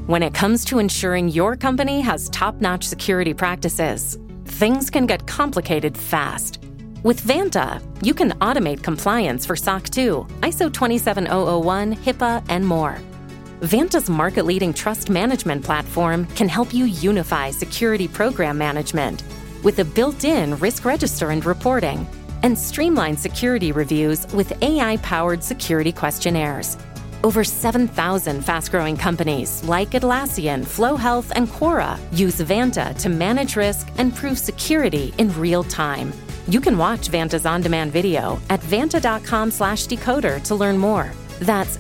When it comes to ensuring your company has top-notch security practices, things can get complicated fast. With Vanta, you can automate compliance for SOC 2, ISO 27001, HIPAA, and more. Vanta's market-leading trust management platform can help you unify security program management with a built-in risk register and reporting, and streamline security reviews with AI-powered security questionnaires. Over 7,000 fast-growing companies like Atlassian, Flow Health, and Quora use Vanta to manage risk and prove security in real time. You can watch Vanta's on-demand video at vanta.com/decoder to learn more. That's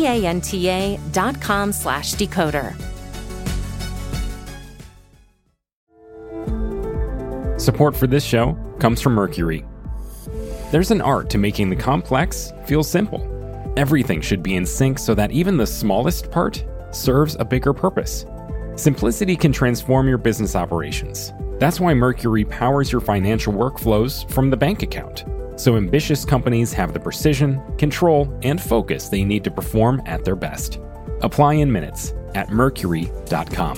vanta.com/decoder. Support for this show comes from Mercury. There's an art to making the complex feel simple. Everything should be in sync so that even the smallest part serves a bigger purpose. Simplicity can transform your business operations. That's why Mercury powers your financial workflows from the bank account, so ambitious companies have the precision, control, and focus they need to perform at their best. Apply in minutes at mercury.com.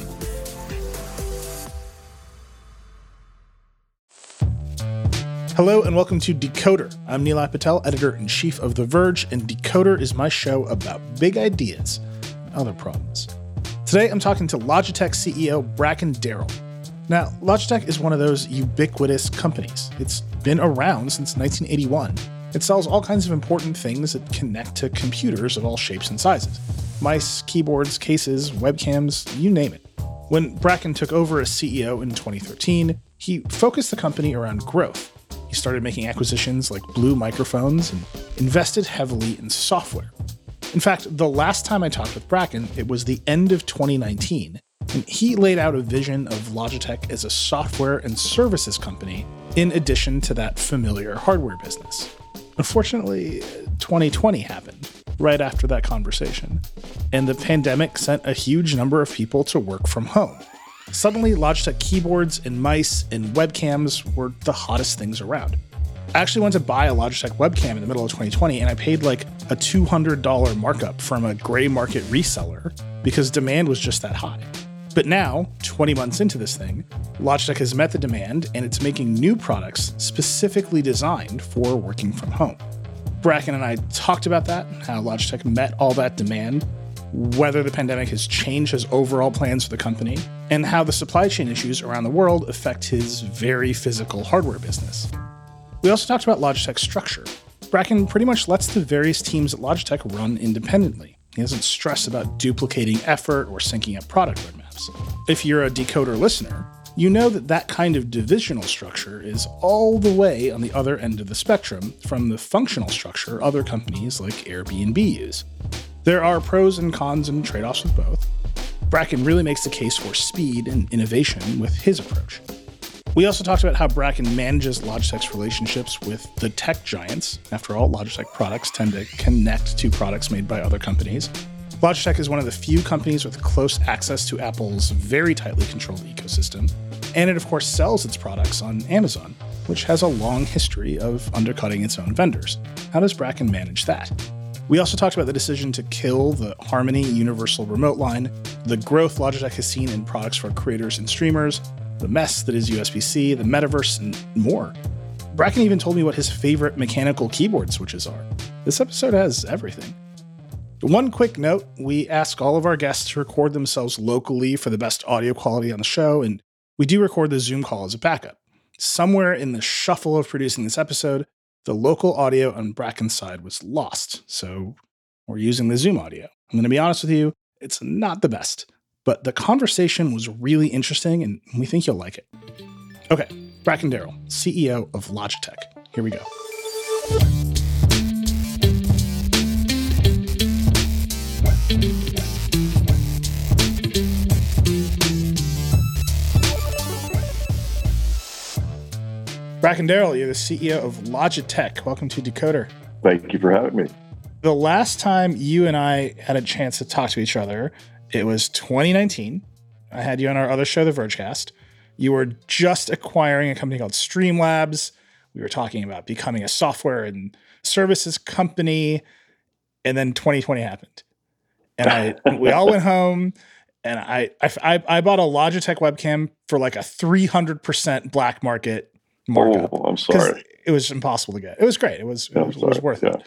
Hello and welcome to Decoder. I'm Nilay Patel, editor-in-chief of The Verge, and Decoder is my show about big ideas and other problems. Today I'm talking to Logitech CEO Bracken Darrell. Now, Logitech is one of those ubiquitous companies. It's been around since 1981. It sells all kinds of important things that connect to computers of all shapes and sizes. Mice, keyboards, cases, webcams, you name it. When Bracken took over as CEO in 2013, he focused the company around growth. He started making acquisitions like Blue Microphones and invested heavily in software. In fact, the last time I talked with Bracken, it was the end of 2019, and he laid out a vision of Logitech as a software and services company in addition to that familiar hardware business. Unfortunately, 2020 happened right after that conversation, and the pandemic sent a huge number of people to work from home. Suddenly, Logitech keyboards and mice and webcams were the hottest things around. I actually went to buy a Logitech webcam in the middle of 2020, and I paid like a $200 markup from a gray market reseller because demand was just that high. But now, 20 months into this thing, Logitech has met the demand, and it's making new products specifically designed for working from home. Bracken and I talked about that, how Logitech met all that demand, whether the pandemic has changed his overall plans for the company, and how the supply chain issues around the world affect his very physical hardware business. We also talked about Logitech's structure. Bracken pretty much lets the various teams at Logitech run independently. He doesn't stress about duplicating effort or syncing up product roadmaps. If you're a Decoder listener, you know that that kind of divisional structure is all the way on the other end of the spectrum from the functional structure other companies like Airbnb use. There are pros and cons and trade-offs with both. Bracken really makes the case for speed and innovation with his approach. We also talked about how Bracken manages Logitech's relationships with the tech giants. After all, Logitech products tend to connect to products made by other companies. Logitech is one of the few companies with close access to Apple's very tightly controlled ecosystem. And it, of course, sells its products on Amazon, which has a long history of undercutting its own vendors. How does Bracken manage that? We also talked about the decision to kill the Harmony Universal Remote line, the growth Logitech has seen in products for creators and streamers, the mess that is USB-C, the metaverse, and more. Bracken even told me what his favorite mechanical keyboard switches are. This episode has everything. One quick note, we ask all of our guests to record themselves locally for the best audio quality on the show, and we do record the Zoom call as a backup. Somewhere in the shuffle of producing this episode, the local audio on Bracken's side was lost, so we're using the Zoom audio. I'm going to be honest with you, it's not the best, but the conversation was really interesting, and we think you'll like it. Okay, Bracken Darrell, CEO of Logitech. Here we go. Bracken Darrell, you're the CEO of Logitech. Welcome to Decoder. Thank you for having me. The last time you and I had a chance to talk to each other, it was 2019. I had you on our other show, The Vergecast. You were just acquiring a company called Streamlabs. We were talking about becoming a software and services company. And then 2020 happened. And we all went home, and I bought a Logitech webcam for like a 300% black market markup. Oh, I'm sorry. It was impossible to get. It was great. It was worth it.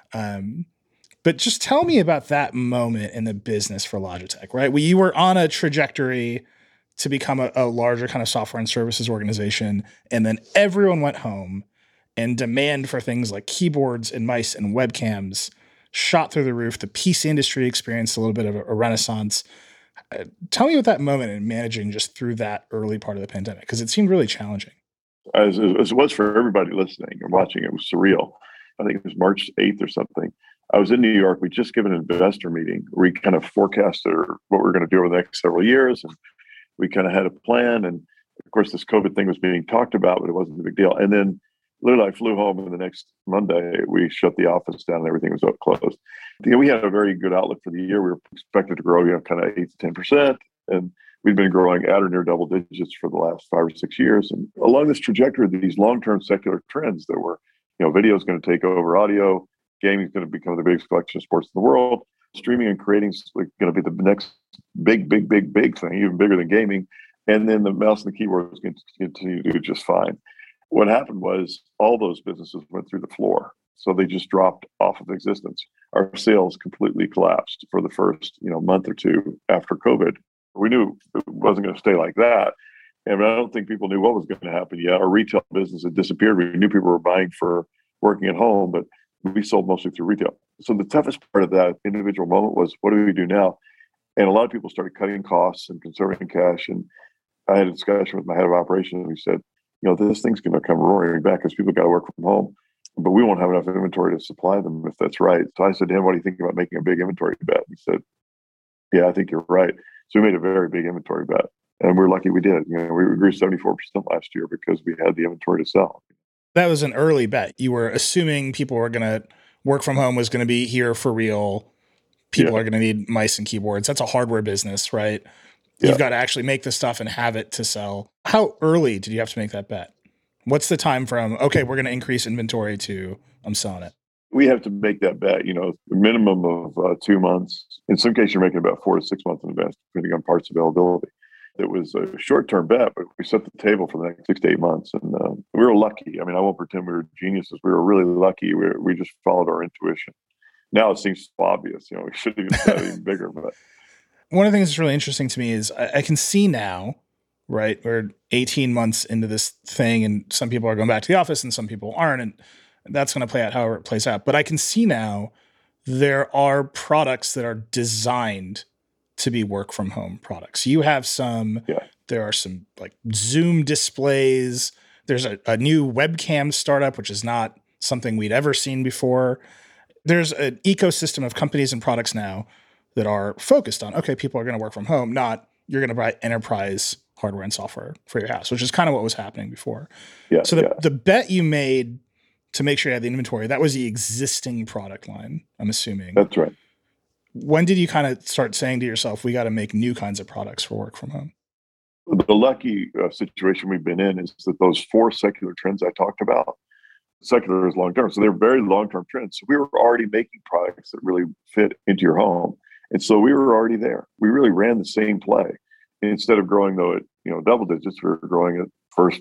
But just tell me about that moment in the business for Logitech, right? You were on a trajectory to become a larger kind of software and services organization, and then everyone went home, and demand for things like keyboards and mice and webcams shot through the roof. The PC industry experienced a little bit of a renaissance. Tell me about that moment and managing just through that early part of the pandemic, because it seemed really challenging. As it was for everybody listening and watching, it was surreal. I think it was March 8th or something. I was in New York. We'd just given an investor meeting. We kind of forecasted what we were going to do over the next several years. And we kind of had a plan. And of course, this COVID thing was being talked about, but it wasn't a big deal. And then literally I flew home, and the next Monday, we shut the office down and everything was closed. We had a very good outlook for the year. We were expected to grow, kind of 8 to 10%. And we've been growing at or near double digits for the last 5 or 6 years. And along this trajectory, these long-term secular trends that were, video is going to take over audio, gaming is going to become the biggest collection of sports in the world, streaming and creating is going to be the next big thing, even bigger than gaming. And then the mouse and the keyboard is going to continue to do just fine. What happened was all those businesses went through the floor. So they just dropped off of existence. Our sales completely collapsed for the first, month or two after COVID. We knew it wasn't going to stay like that. And I don't think people knew what was going to happen yet. Our retail business had disappeared. We knew people were buying for working at home, but we sold mostly through retail. So the toughest part of that individual moment was, what do we do now? And a lot of people started cutting costs and conserving cash. And I had a discussion with my head of operations, and we said, this thing's going to come roaring back because people got to work from home, but we won't have enough inventory to supply them if that's right. So I said to him, what do you think about making a big inventory bet? He said, yeah, I think you're right. So we made a very big inventory bet, and we're lucky we did. We grew 74% last year because we had the inventory to sell. That was an early bet. You were assuming people were going to work from home, was going to be here for real. People are going to need mice and keyboards. That's a hardware business, right? You've got to actually make the stuff and have it to sell. How early did you have to make that bet? What's the time from, okay, we're going to increase inventory to I'm selling it? We have to make that bet, a minimum of 2 months. In some cases, you're making about 4 to 6 months in advance, depending on parts availability. It was a short-term bet, but we set the table for the next 6 to 8 months. And we were lucky. I mean, I won't pretend we were geniuses. We were really lucky. We just followed our intuition. Now it seems so obvious. We should have even said it even bigger. But one of the things that's really interesting to me is I can see now, right, we're 18 months into this thing, and some people are going back to the office and some people aren't. And that's going to play out however it plays out. But I can see now there are products that are designed to be work from home products. You have some, there are some like Zoom displays. There's a new webcam startup, which is not something we'd ever seen before. There's an ecosystem of companies and products now that are focused on, okay, people are going to work from home, not you're going to buy enterprise hardware and software for your house, which is kind of what was happening before. So the bet you made to make sure you had the inventory, that was the existing product line, I'm assuming. That's right. When did you kind of start saying to yourself, we got to make new kinds of products for work from home? The lucky situation we've been in is that those 4 secular trends I talked about, secular is long-term. So they're very long-term trends. So we were already making products that really fit into your home. And so we were already there. We really ran the same play. Instead of growing though at double digits, we were growing at first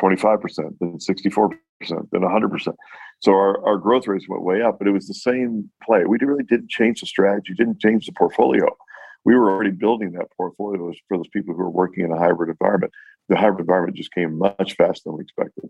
25%, then 64%, then 100%. So our growth rates went way up, but it was the same play. We really didn't change the strategy, didn't change the portfolio. We were already building that portfolio for those people who were working in a hybrid environment. The hybrid environment just came much faster than we expected.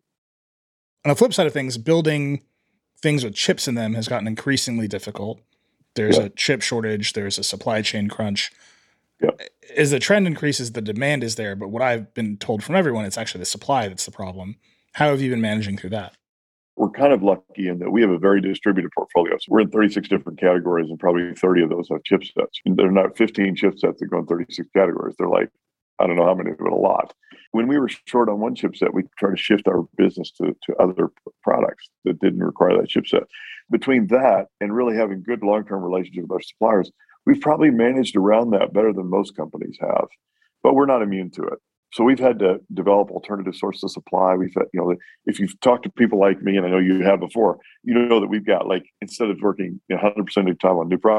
On the flip side of things, building things with chips in them has gotten increasingly difficult. There's a chip shortage. There's a supply chain crunch. As the trend increases, the demand is there. But what I've been told from everyone, it's actually the supply that's the problem. How have you been managing through that? We're kind of lucky in that we have a very distributed portfolio. So we're in 36 different categories, and probably 30 of those have chipsets. And they're not 15 chipsets that go in 36 categories. They're like, I don't know how many, but a lot. When we were short on one chipset, we tried to shift our business to other products that didn't require that chipset. Between that and really having good long-term relationships with our suppliers, we've probably managed around that better than most companies have, but we're not immune to it. So we've had to develop alternative sources of supply. We've had, if you've talked to people like me, and I know you have before, that we've got, like, instead of working 100% of the time on new products,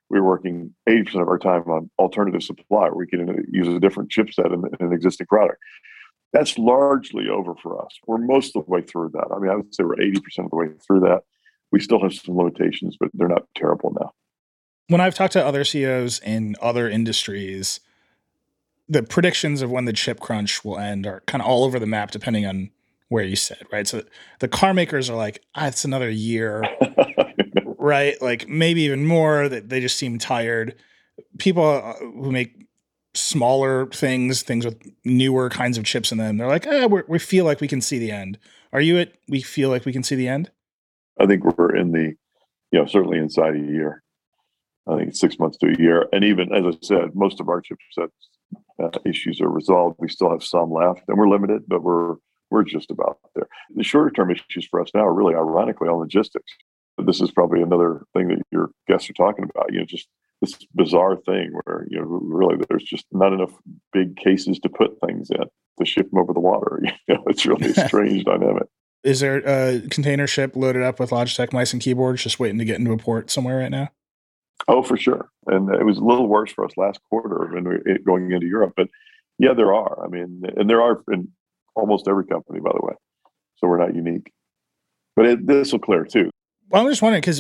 we were working 80% of our time on alternative supply, where we can use a different chipset in an existing product. That's largely over for us. We're most of the way through that. I mean, I would say we're 80% of the way through that. We still have some limitations, but they're not terrible now. When I've talked to other CEOs in other industries, the predictions of when the chip crunch will end are kind of all over the map, depending on where you sit, right? So the car makers are like, it's another year, right? Like maybe even more, that they just seem tired. People who make smaller things with newer kinds of chips in them, they're like, we feel like we can see the end. Are you we feel like we can see the end? I think we're in the, certainly inside a year. I think it's 6 months to a year. And even, as I said, most of our chipset issues are resolved. We still have some left, and we're limited, but we're just about there. The shorter term issues for us now are really, ironically, on logistics. This is probably another thing that your guests are talking about, just this bizarre thing where, really there's just not enough big cases to put things in to ship them over the water. It's really a strange dynamic. Is there a container ship loaded up with Logitech mice and keyboards just waiting to get into a port somewhere right now? Oh, for sure. And it was a little worse for us last quarter when going into Europe. But yeah, there are. I mean, and there are in almost every company, by the way. So we're not unique. But this will clear too. Well, I'm just wondering, because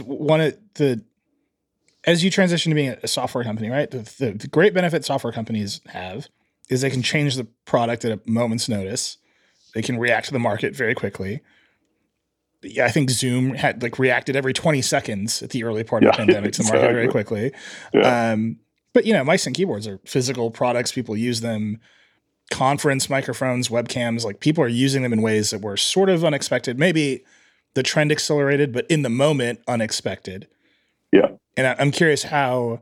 as you transition to being a software company, right? The great benefit software companies have is they can change the product at a moment's notice. They can react to the market very quickly. Yeah, I think Zoom had reacted every 20 seconds at the early part of the pandemic to the market very quickly. Yeah. But mice and keyboards are physical products. People use them. Conference microphones, webcams, people are using them in ways that were sort of unexpected. Maybe the trend accelerated, but in the moment, unexpected. Yeah. And I'm curious how,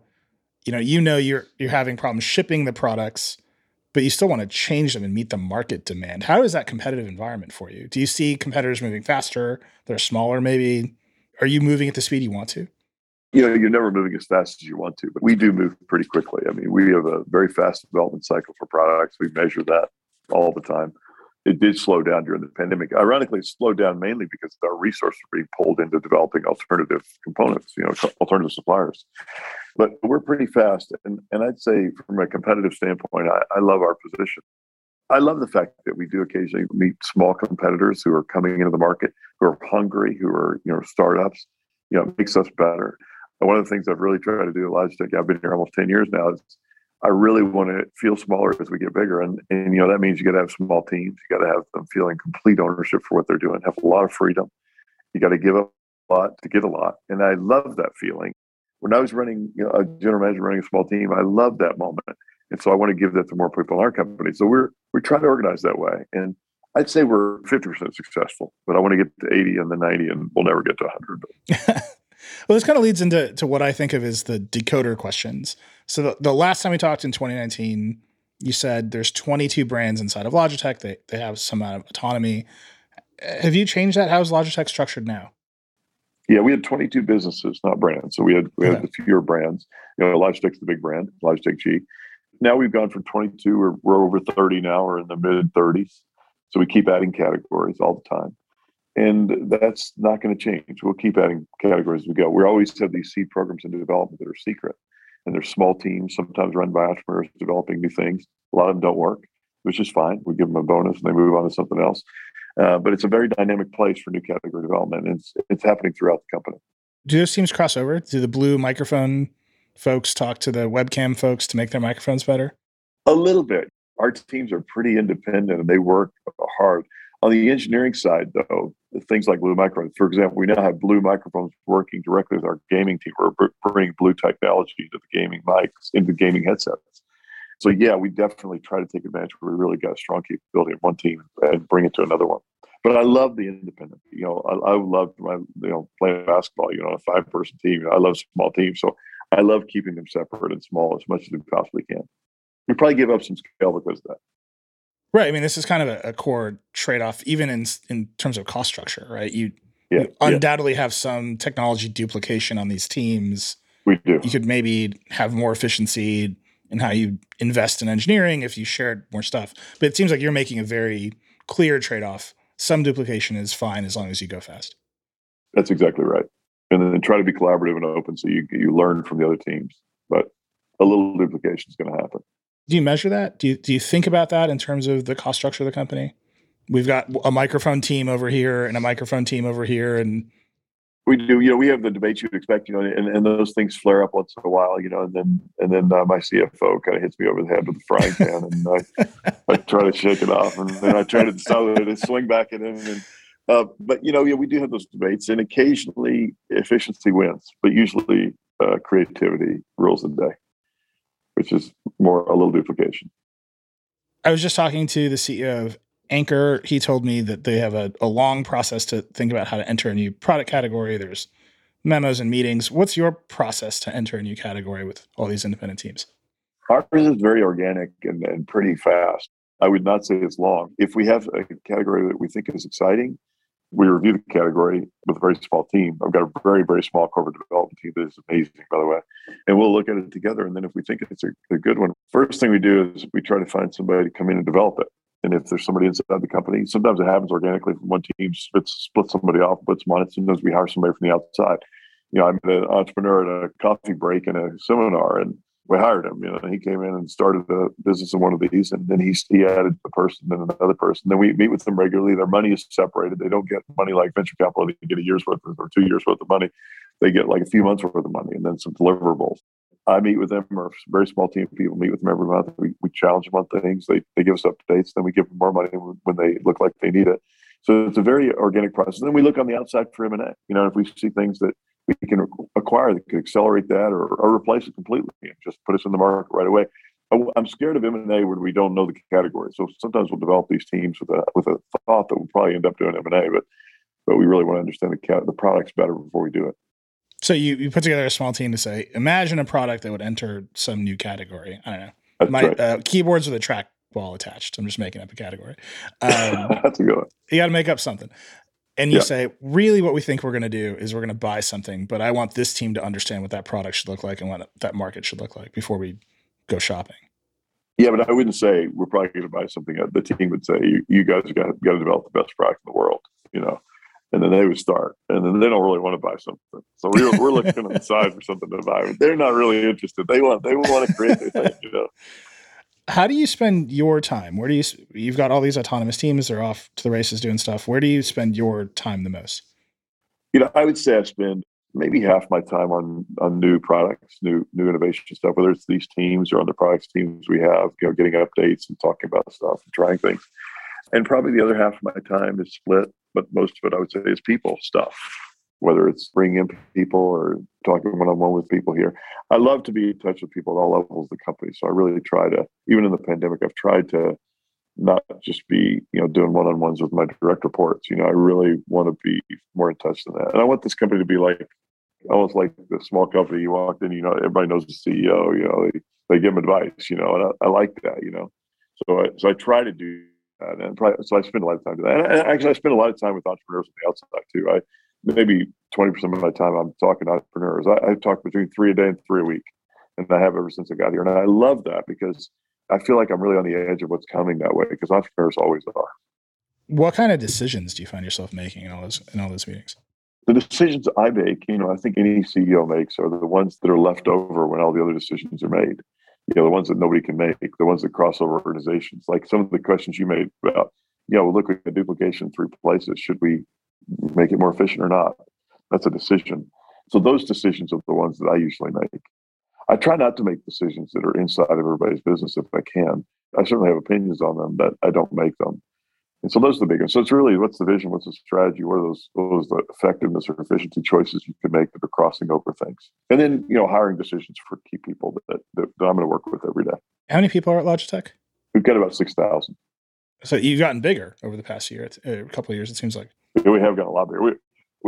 you're having problems shipping the products, but you still want to change them and meet the market demand. How is that competitive environment for you? Do you see competitors moving faster? They're smaller, maybe. Are you moving at the speed you want to? You're never moving as fast as you want to, but we do move pretty quickly. I mean, we have a very fast development cycle for products. We measure that all the time. It did slow down during the pandemic. Ironically, it slowed down mainly because our resources were being pulled into developing alternative components, alternative suppliers. But we're pretty fast. And I'd say from a competitive standpoint, I love our position. I love the fact that we do occasionally meet small competitors who are coming into the market, who are hungry, who are, startups. It makes us better. And one of the things I've really tried to do at Logitech, I've been here almost 10 years now, is I really want to feel smaller as we get bigger. And that means you got to have small teams. You got to have them feeling complete ownership for what they're doing, have a lot of freedom. You got to give up a lot to get a lot. And I love that feeling. When I was running, a general manager running a small team, I loved that moment. And so I want to give that to more people in our company. So we're trying to organize that way. And I'd say we're 50% successful, but I want to get to 80 and then 90, and we'll never get to 100. Well, this kind of leads into what I think of as the decoder questions. So the last time we talked in 2019, you said there's 22 brands inside of Logitech. They have some amount of autonomy. Have you changed that? How's Logitech structured now? Yeah, we had 22 businesses, not brands. So we had the fewer brands. Logitech's the big brand, Logitech G. Now we've gone from 22, we're over 30 now. We're in the mid 30s. So we keep adding categories all the time. And that's not going to change. We'll keep adding categories as we go. We always have these seed programs in development that are secret. And they're small teams, sometimes run by entrepreneurs developing new things. A lot of them don't work, which is fine. We give them a bonus and they move on to something else. But it's a very dynamic place for new category development. And it's happening throughout the company. Do those teams cross over? Do the Blue microphone folks talk to the webcam folks to make their microphones better? A little bit. Our teams are pretty independent and they work hard. On the engineering side, though, things like Blue microphones, for example, we now have Blue microphones working directly with our gaming team. We're bringing Blue technology into the gaming mics, into gaming headsets. So yeah, we definitely try to take advantage where we really got a strong capability in one team and bring it to another one. But I love the independent. I love playing basketball. A 5-person team. I love small teams, so I love keeping them separate and small as much as we possibly can. We probably give up some scale because of that. Right. I mean, this is kind of a core trade-off, even in terms of cost structure, right? You undoubtedly have some technology duplication on these teams. We do. You could maybe have more efficiency in how you invest in engineering if you shared more stuff. But it seems like you're making a very clear trade-off. Some duplication is fine as long as you go fast. That's exactly right. and then try to be collaborative and open so you learn from the other teams. But a little duplication is going to happen. Do you measure that? Do you think about that in terms of the cost structure of the company? We've got a microphone team over here and a microphone team over here, and we do. We have the debates you'd expect, and those things flare up once in a while, and then my CFO kind of hits me over the head with a frying pan, and I try to shake it off, and then I try to swing back at him. And but we do have those debates, and occasionally efficiency wins, but usually creativity rules the day, which is more a little duplication. I was just talking to the CEO of Anchor. He told me that they have a long process to think about how to enter a new product category. There's memos and meetings. What's your process to enter a new category with all these independent teams? Ours is very organic and pretty fast. I would not say it's long. If we have a category that we think is exciting, we review the category with a very small team. I've got a very, very small corporate development team that is amazing, by the way. And we'll look at it together. And then if we think it's a good one, first thing we do is we try to find somebody to come in and develop it. And if there's somebody inside the company, sometimes it happens organically from one team, split somebody off, puts them on it. Sometimes we hire somebody from the outside. I met an entrepreneur at a coffee break in a seminar, and we hired him. He came in and started a business in one of these, and then he added a person and another person. Then we meet with them regularly. Their money is separated. They don't get money like venture capital. They get a year's worth or 2 years worth of money. They get like a few months worth of money and then some deliverables. I meet with them, or a very small team of people meet with them every month. We challenge them on things. They give us updates. Then we give them more money when they look like they need it. So it's a very organic process. And then we look on the outside for M&A. If we see things that we can acquire that could accelerate that or replace it completely and just put us in the market right away. I'm scared of M&A when we don't know the category. So sometimes we'll develop these teams with a thought that we'll probably end up doing M&A, but we really want to understand the products better before we do it. So you put together a small team to say, imagine a product that would enter some new category. I don't know. Right. Keyboards with a trackball attached. I'm just making up a category. That's a good one. You got to make up something. And you say, really what we think we're going to do is we're going to buy something, but I want this team to understand what that product should look like and what that market should look like before we go shopping. Yeah, but I wouldn't say we're probably going to buy something. The team would say, you guys got to develop the best product in the world, and then they would start, and then they don't really want to buy something. So we're looking on the side for something to buy. But they're not really interested. They want to create their thing, How do you spend your time? You've got all these autonomous teams, they're off to the races doing stuff. Where do you spend your time the most? I would say I spend maybe half my time on new products, new innovation stuff, whether it's these teams or on the products teams we have, getting updates and talking about stuff and trying things. And probably the other half of my time is split, but most of it I would say is people stuff, whether it's bringing in people or talking one-on-one with people here. I love to be in touch with people at all levels of the company. So I really try to, even in the pandemic, I've tried to not just be, doing one-on-ones with my direct reports. I really want to be more in touch than that. And I want this company to be almost like the small company you walked in, everybody knows the CEO, they give them advice, and I like that, So I try to do that. And so I spend a lot of time doing that. And actually, I spend a lot of time with entrepreneurs on the outside too. Maybe 20% of my time I'm talking to entrepreneurs. I talk between 3 a day and 3 a week. And I have ever since I got here. And I love that because I feel like I'm really on the edge of what's coming that way, because entrepreneurs always are. What kind of decisions do you find yourself making in all those meetings? The decisions I make, I think any CEO makes are the ones that are left over when all the other decisions are made. The ones that nobody can make, the ones that cross over organizations. Like some of the questions you made about, we're looking at duplication in 3 places. Should we make it more efficient or not? That's a decision. So those decisions are the ones that I usually make. I try not to make decisions that are inside of everybody's business if I can. I certainly have opinions on them, but I don't make them. And so those are the big ones. So it's really, what's the vision? What's the strategy? What are those the effectiveness or efficiency choices you can make that are crossing over things? And then, hiring decisions for key people that I'm going to work with every day. How many people are at Logitech? We've got about 6,000. So you've gotten bigger over the past year, a couple of years, it seems like. Yeah, we have gotten a lot bigger.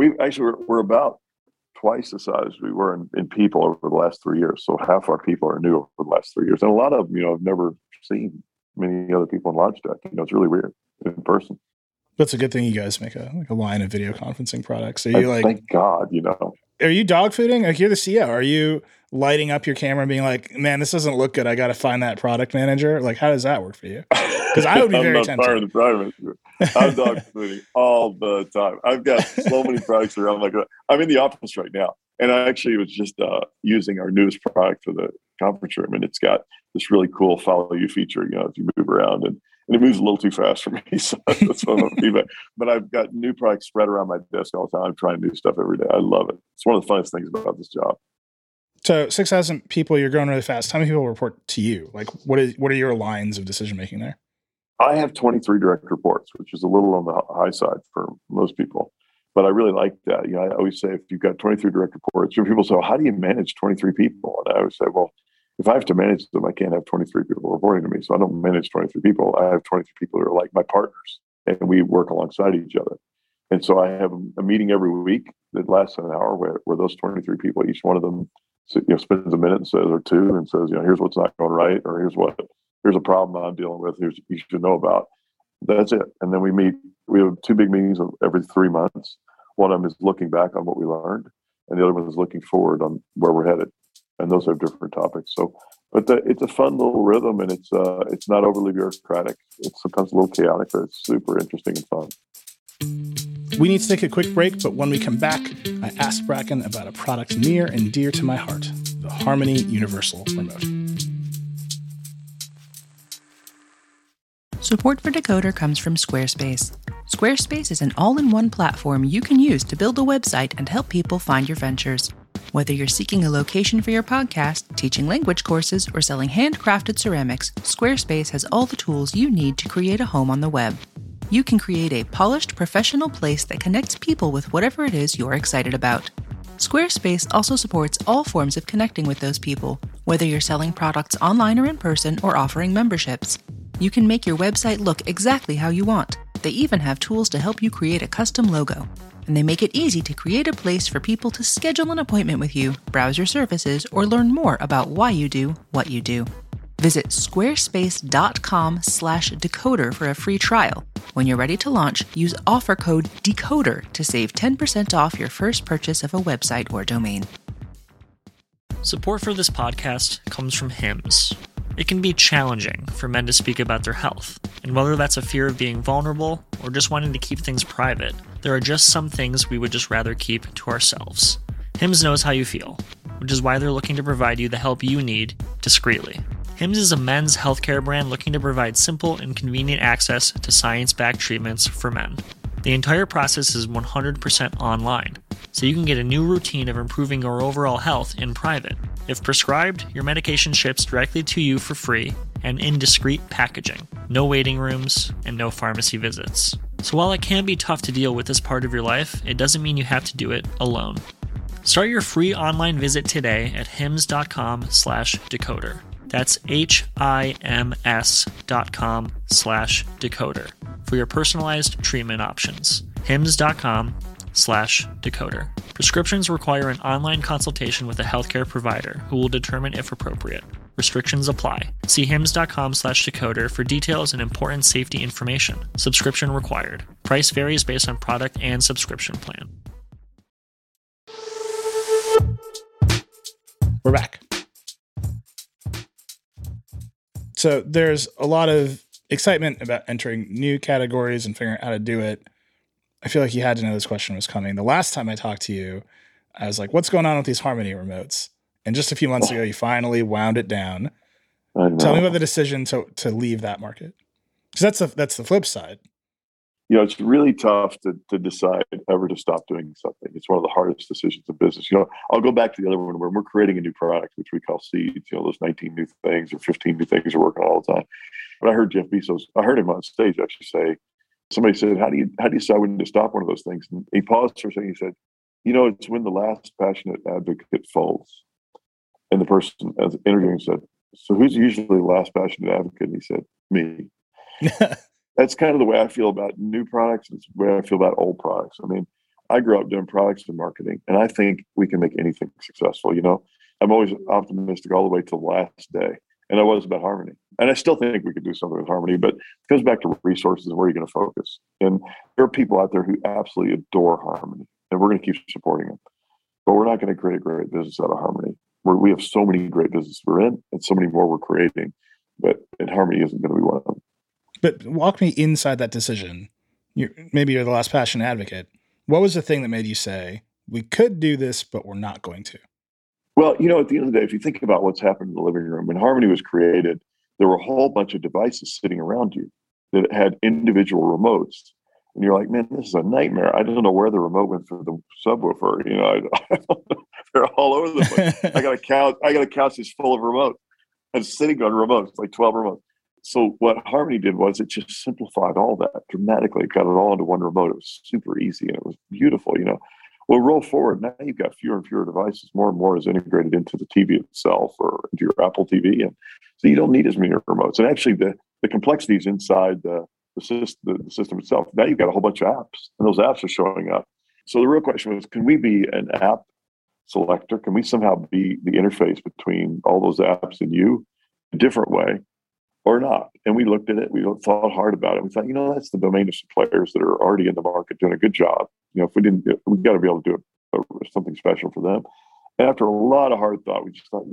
We're about twice the size we were in people over the last 3 years. So half our people are new over the last 3 years. And a lot of them, I've never seen many other people in Logitech. It's really weird in person. That's a good thing you guys make a line of video conferencing products. Are you thank God, Are you dog fooding? Like, you're the CEO. Are you lighting up your camera and being like, man, this doesn't look good. I got to find that product manager? Like, how does that work for you? Because I would be very I'm not tempted. firing the product manager. I'm dog fooding all the time. I've got so many products around. Like I'm in the office right now, and I actually was just using our newest product for the conference room, and it's got this really cool follow you feature. If you move around, and it moves a little too fast for me, so that's one of my feedback. But I've got new products spread around my desk all the time. I'm trying new stuff every day. I love it. It's one of the funnest things about this job. So 6,000 people, you're growing really fast. How many people report to you? Like, what are your lines of decision making there? I have 23 direct reports, which is a little on the high side for most people. But I really like that. I always say if you've got 23 direct reports, people say, how do you manage 23 people? And I always say, well, if I have to manage them, I can't have 23 people reporting to me. So I don't manage 23 people. I have 23 people who are like my partners, and we work alongside each other. And so I have a meeting every week that lasts an hour where those 23 people, each one of them spends a minute and says, or two, and says, here's what's not going right, or here's a problem I'm dealing with, here's you should know about. That's it. And then we meet. We have 2 big meetings every 3 months. One of them is looking back on what we learned, and the other one is looking forward on where we're headed. And those have different topics. So, but it's a fun little rhythm, and it's not overly bureaucratic. It's sometimes a little chaotic, but it's super interesting and fun. We need to take a quick break, but when we come back, I asked Bracken about a product near and dear to my heart, the Harmony Universal Remote. Support for Decoder comes from Squarespace. Squarespace is an all-in-one platform you can use to build a website and help people find your ventures. Whether you're seeking a location for your podcast, teaching language courses, or selling handcrafted ceramics, Squarespace has all the tools you need to create a home on the web. You can create a polished, professional place that connects people with whatever it is you're excited about. Squarespace also supports all forms of connecting with those people, whether you're selling products online or in person or offering memberships. You can make your website look exactly how you want. They even have tools to help you create a custom logo. And they make it easy to create a place for people to schedule an appointment with you, browse your services, or learn more about why you do what you do. Visit squarespace.com/decoder for a free trial. When you're ready to launch, use offer code DECODER to save 10% off your first purchase of a website or domain. Support for this podcast comes from Hims. It can be challenging for men to speak about their health, and whether that's a fear of being vulnerable or just wanting to keep things private, there are just some things we would just rather keep to ourselves. Hims knows how you feel, which is why they're looking to provide you the help you need discreetly. Hims is a men's healthcare brand looking to provide simple and convenient access to science-backed treatments for men. The entire process is 100% online, so you can get a new routine of improving your overall health in private. If prescribed, your medication ships directly to you for free and in discreet packaging. No waiting rooms and no pharmacy visits. So while it can be tough to deal with this part of your life, it doesn't mean you have to do it alone. Start your free online visit today at hims.com/decoder. That's HIMS.com/decoder for your personalized treatment options. HIMS.com/decoder. Prescriptions require an online consultation with a healthcare provider who will determine if appropriate. Restrictions apply. See HIMS.com/decoder for details and important safety information. Subscription required. Price varies based on product and subscription plan. We're back. So there's a lot of excitement about entering new categories and figuring out how to do it. I feel like you had to know this question was coming. The last time I talked to you, I was like, what's going on with these Harmony remotes? And just a few months ago, you finally wound it down. Tell me about the decision to leave that market. Because that's the flip side. It's really tough to decide ever to stop doing something. It's one of the hardest decisions in business. I'll go back to the other one where we're creating a new product, which we call Seeds, those 19 new things or 15 new things we're working on all the time. But I heard Jeff Bezos, I heard him on stage actually say, somebody said, how do you decide when to stop one of those things? And he paused for a second. He said, it's when the last passionate advocate falls. And the person as interviewing said, so who's usually the last passionate advocate? And he said, me. That's kind of the way I feel about new products. It's the way I feel about old products. I mean, I grew up doing products and marketing, and I think we can make anything successful. I'm always optimistic all the way to the last day. And I was about Harmony. And I still think we could do something with Harmony, but it goes back to resources. Where are you going to focus? And there are people out there who absolutely adore Harmony, and we're going to keep supporting them. But we're not going to create a great business out of Harmony. We have so many great businesses we're in and so many more we're creating, and Harmony isn't going to be one of them. But walk me inside that decision. Maybe you're the last passion advocate. What was the thing that made you say, we could do this, but we're not going to? Well, at the end of the day, if you think about what's happened in the living room, when Harmony was created, there were a whole bunch of devices sitting around you that had individual remotes. And you're like, man, this is a nightmare. I don't know where the remote went for the subwoofer. They're all over the place. I got a couch that's full of remotes. I'm sitting on remotes, like 12 remotes. So what Harmony did was it just simplified all that dramatically. It got it all into one remote. It was super easy and it was beautiful, Well, roll forward. Now you've got fewer and fewer devices. More and more is integrated into the TV itself or into your Apple TV. And so you don't need as many remotes. And actually the complexities inside the system itself, now you've got a whole bunch of apps and those apps are showing up. So the real question was, can we be an app selector? Can we somehow be the interface between all those apps and you a different way or not? And we looked at it. We thought hard about it. We thought, that's the domain of some players that are already in the market doing a good job. If we didn't, we got to be able to do something special for them. And after a lot of hard thought, we just thought,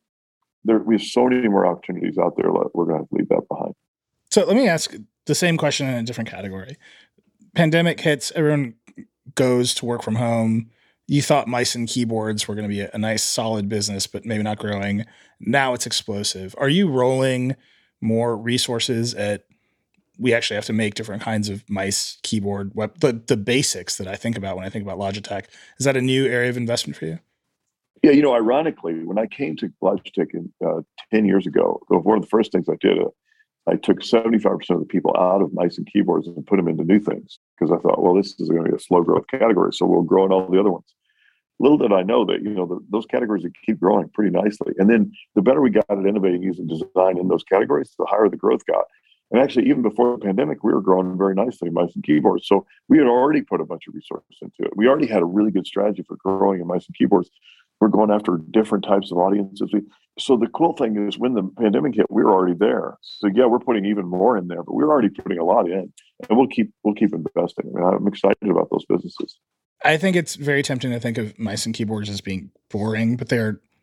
we have so many more opportunities out there. We're going to have to leave that behind. So let me ask the same question in a different category. Pandemic hits, everyone goes to work from home. You thought mice and keyboards were going to be a nice, solid business, but maybe not growing. Now it's explosive. Are you rolling more resources at, we actually have to make different kinds of mice, keyboard, the basics that I think about when I think about Logitech? Is that a new area of investment for you? Yeah, ironically, when I came to Logitech 10 years ago, one of the first things I did, I took 75% of the people out of mice and keyboards and put them into new things because I thought, well, this is going to be a slow growth category, so we'll grow in all the other ones. Little did I know that, those categories would keep growing pretty nicely. And then the better we got at innovating using design in those categories, the higher the growth got. And actually, even before the pandemic, we were growing very nicely in mice and keyboards. So we had already put a bunch of resources into it. We already had a really good strategy for growing in mice and keyboards. We're going after different types of audiences. So the cool thing is when the pandemic hit, we were already there. So yeah, we're putting even more in there, but we're already putting a lot in, and we'll keep investing. I'm excited about those businesses. I think it's very tempting to think of mice and keyboards as being boring, but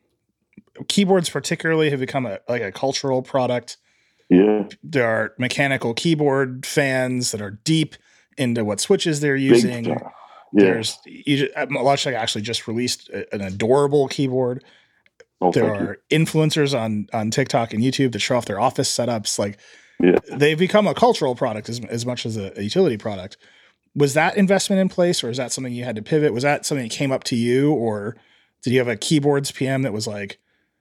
keyboards particularly have become a cultural product. Yeah. There are mechanical keyboard fans that are deep into what switches they're using. Yeah. Logitech actually just released an adorable keyboard. There are influencers on TikTok and YouTube that show off their office setups. They've become a cultural product as much as a utility product. Was that investment in place, or is that something you had to pivot? Was that something that came up to you, or did you have a keyboards PM that was like,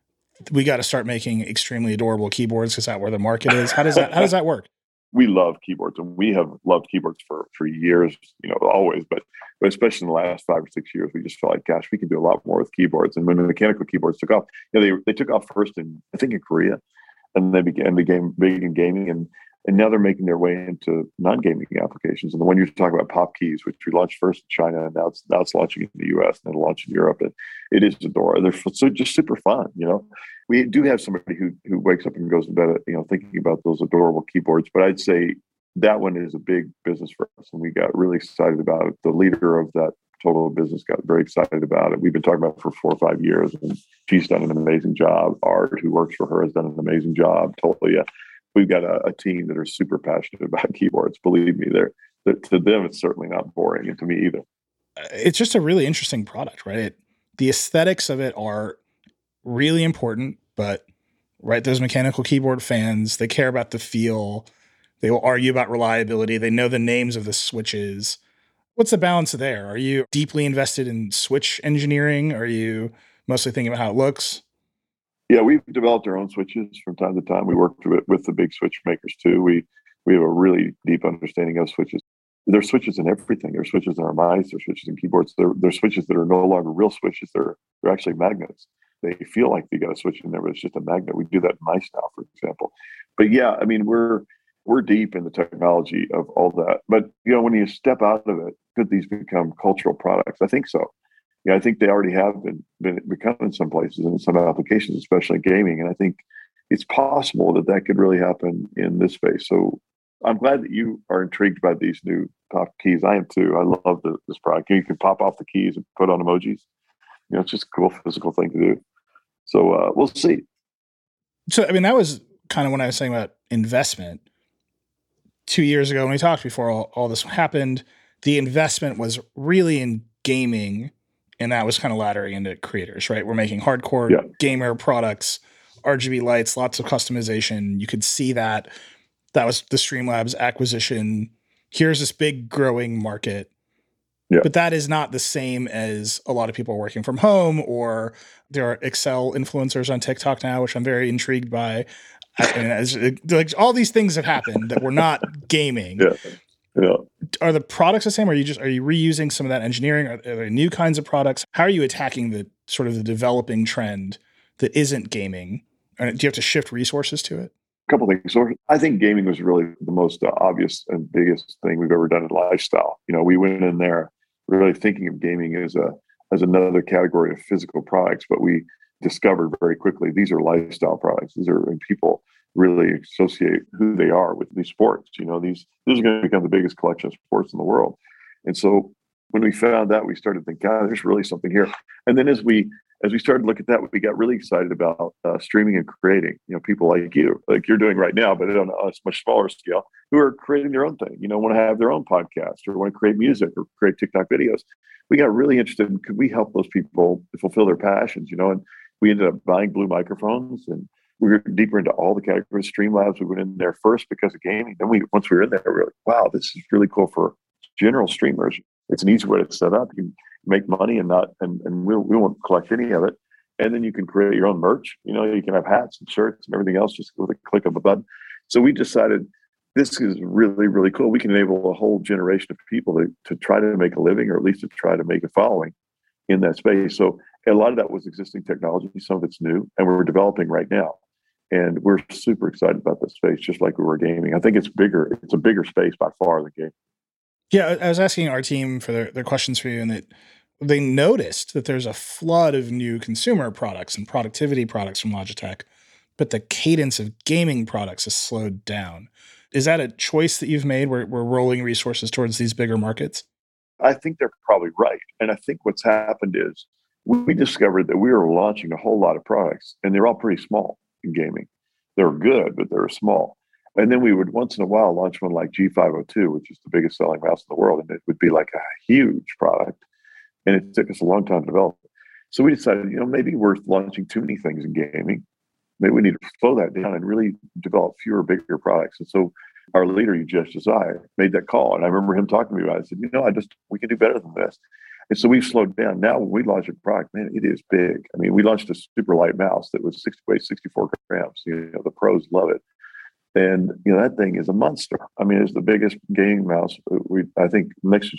we got to start making extremely adorable keyboards because that's where the market is? How does that work? We love keyboards, and we have loved keyboards for years, always, but especially in the last 5 or 6 years, we just felt like, gosh, we can do a lot more with keyboards. And when the mechanical keyboards took off, they took off first in Korea, and they became big in gaming, and now they're making their way into non-gaming applications. And the one you're talking about, Pop Keys, which we launched first in China, and now it's launching in the US, and it'll launch in Europe. And it is adorable. They're so just super fun. We do have somebody who wakes up and goes to bed, thinking about those adorable keyboards. But I'd say that one is a big business for us, and we got really excited about it. The leader of that total business got very excited about it. We've been talking about it for 4 or 5 years, and she's done an amazing job. Art, who works for her, has done an amazing job. Totally. We've got a team that are super passionate about keyboards. Believe me, to them, it's certainly not boring, and to me either. It's just a really interesting product, right? The aesthetics of it are really important, but those mechanical keyboard fans, they care about the feel. They will argue about reliability. They know the names of the switches. What's the balance there? Are you deeply invested in switch engineering? Are you mostly thinking about how it looks? Yeah, we've developed our own switches from time to time. We work with the big switch makers too. We have a really deep understanding of switches. There's switches in everything. There's switches in our mice. There's switches in keyboards. There's switches that are no longer real switches. They're actually magnets. They feel like you got a switch in there, but it's just a magnet. We do that in mice now, for example. But yeah, we're deep in the technology of all that. But when you step out of it, could these become cultural products? I think so. Yeah, I think they already have been become in some places and in some applications, especially gaming. And I think it's possible that could really happen in this space. So I'm glad that you are intrigued by these new Pop Keys. I am too. I love this product. You can pop off the keys and put on emojis. It's just a cool physical thing to do. So we'll see. So, that was kind of when I was saying about investment. 2 years ago when we talked before all this happened, the investment was really in gaming, and that was kind of laddering into creators, right? We're making hardcore gamer products, RGB lights, lots of customization. You could see that. That was the Streamlabs acquisition. Here's this big growing market. Yeah. But that is not the same as a lot of people working from home, or there are Excel influencers on TikTok now, which I'm very intrigued by. Like all these things have happened that were not gaming. Yeah. Are the products the same? Are you reusing some of that engineering? Are there new kinds of products? How are you attacking the sort of the developing trend that isn't gaming? Do you have to shift resources to it? A couple of things. So I think gaming was really the most obvious and biggest thing we've ever done in lifestyle. We went in there really thinking of gaming as another category of physical products, but we discovered very quickly these are lifestyle products. These are when people really associate who they are with these sports. These are going to become the biggest collection of sports in the world. And so when we found that, we started to think, God, there's really something here. And then as we started to look at that, we got really excited about streaming and creating. People like you, like you're doing right now, but on a much smaller scale, who are creating their own thing. Want to have their own podcast, or want to create music, or create TikTok videos. We got really interested in, could we help those people fulfill their passions? And we ended up buying Blue Microphones, and we were deeper into all the categories. Streamlabs, we went in there first because of gaming. Then once we were in there, we were like, wow, this is really cool for general streamers. It's an easy way to set up. You can make money and we won't collect any of it. And then you can create your own merch. You can have hats and shirts and everything else just with a click of a button. So we decided this is really, really cool. We can enable a whole generation of people to try to make a living, or at least to try to make a following in that space. So a lot of that was existing technology. Some of it's new, and we're developing right now. And we're super excited about this space, just like we were gaming. I think it's bigger. It's a bigger space by far than gaming. Yeah, I was asking our team for their questions for you, and that they noticed that there's a flood of new consumer products and productivity products from Logitech, but the cadence of gaming products has slowed down. Is that a choice that you've made where we're rolling resources towards these bigger markets? I think they're probably right. And I think what's happened is we discovered that we were launching a whole lot of products, and they're all pretty small in gaming. They're good, but they're small. And then we would once in a while launch one like G502, which is the biggest selling mouse in the world. And it would be like a huge product. And it took us a long time to develop. So we decided, maybe we're launching too many things in gaming. Maybe we need to slow that down and really develop fewer, bigger products. And so our leader, Ujesh Desai, made that call. And I remember him talking to me about it. I said, we can do better than this. And so we've slowed down. Now, when we launch a product, man, it is big. I mean, we launched a super light mouse that was 64 grams. The pros love it. And, that thing is a monster. I mean, it's the biggest gaming mouse, I think, next to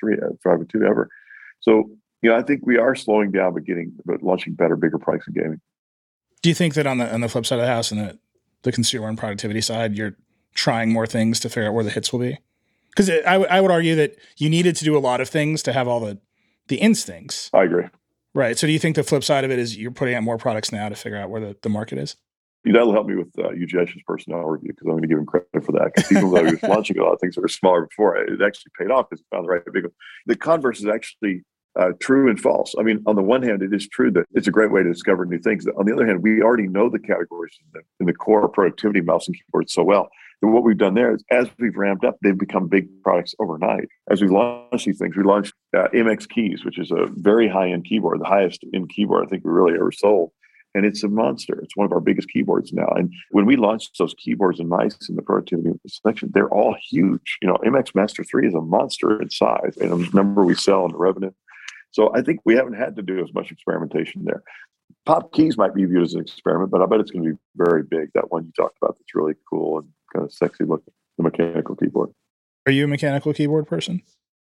G502 ever. So, I think we are slowing down, but launching better, bigger products in gaming. Do you think that on the flip side of the house, and the consumer and productivity side, you're trying more things to figure out where the hits will be? Because I would argue that you needed to do a lot of things to have all the instincts. I agree. Right. So do you think the flip side of it is you're putting out more products now to figure out where the market is? That'll help me with Ujesh's personnel review, because I'm going to give him credit for that. Because even though he was launching a lot of things that were smaller before, it actually paid off because he found the right big one. The converse is actually true and false. I mean, on the one hand, it is true that it's a great way to discover new things. On the other hand, we already know the categories in the core productivity mouse and keyboard so well that what we've done there is, as we've ramped up, they've become big products overnight. As we launched these things, we launched MX Keys, which is a very high-end keyboard, the highest end keyboard I think we really ever sold. And it's a monster. It's one of our biggest keyboards now. And when we launched those keyboards and mice in the productivity section, they're all huge. MX Master 3 is a monster in size, and the number we sell and the revenue. So I think we haven't had to do as much experimentation there. Pop Keys might be viewed as an experiment, but I bet it's going to be very big. That one you talked about that's really cool and kind of sexy looking, the mechanical keyboard. Are you a mechanical keyboard person?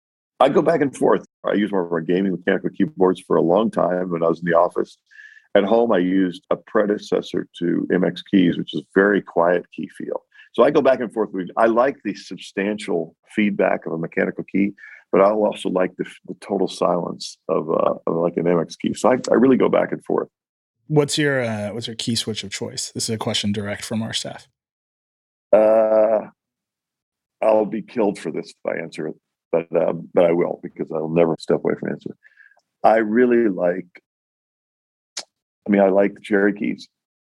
I go back and forth. I use one of our gaming mechanical keyboards for a long time when I was in the office. At home, I used a predecessor to MX Keys, which is very quiet key feel. So I go back and forth. I like the substantial feedback of a mechanical key, but I also like the total silence of like an MX key. So I really go back and forth. What's your key switch of choice? This is a question direct from our staff. I'll be killed for this if I answer it, but I will, because I'll never step away from answering. I like the cherry keys.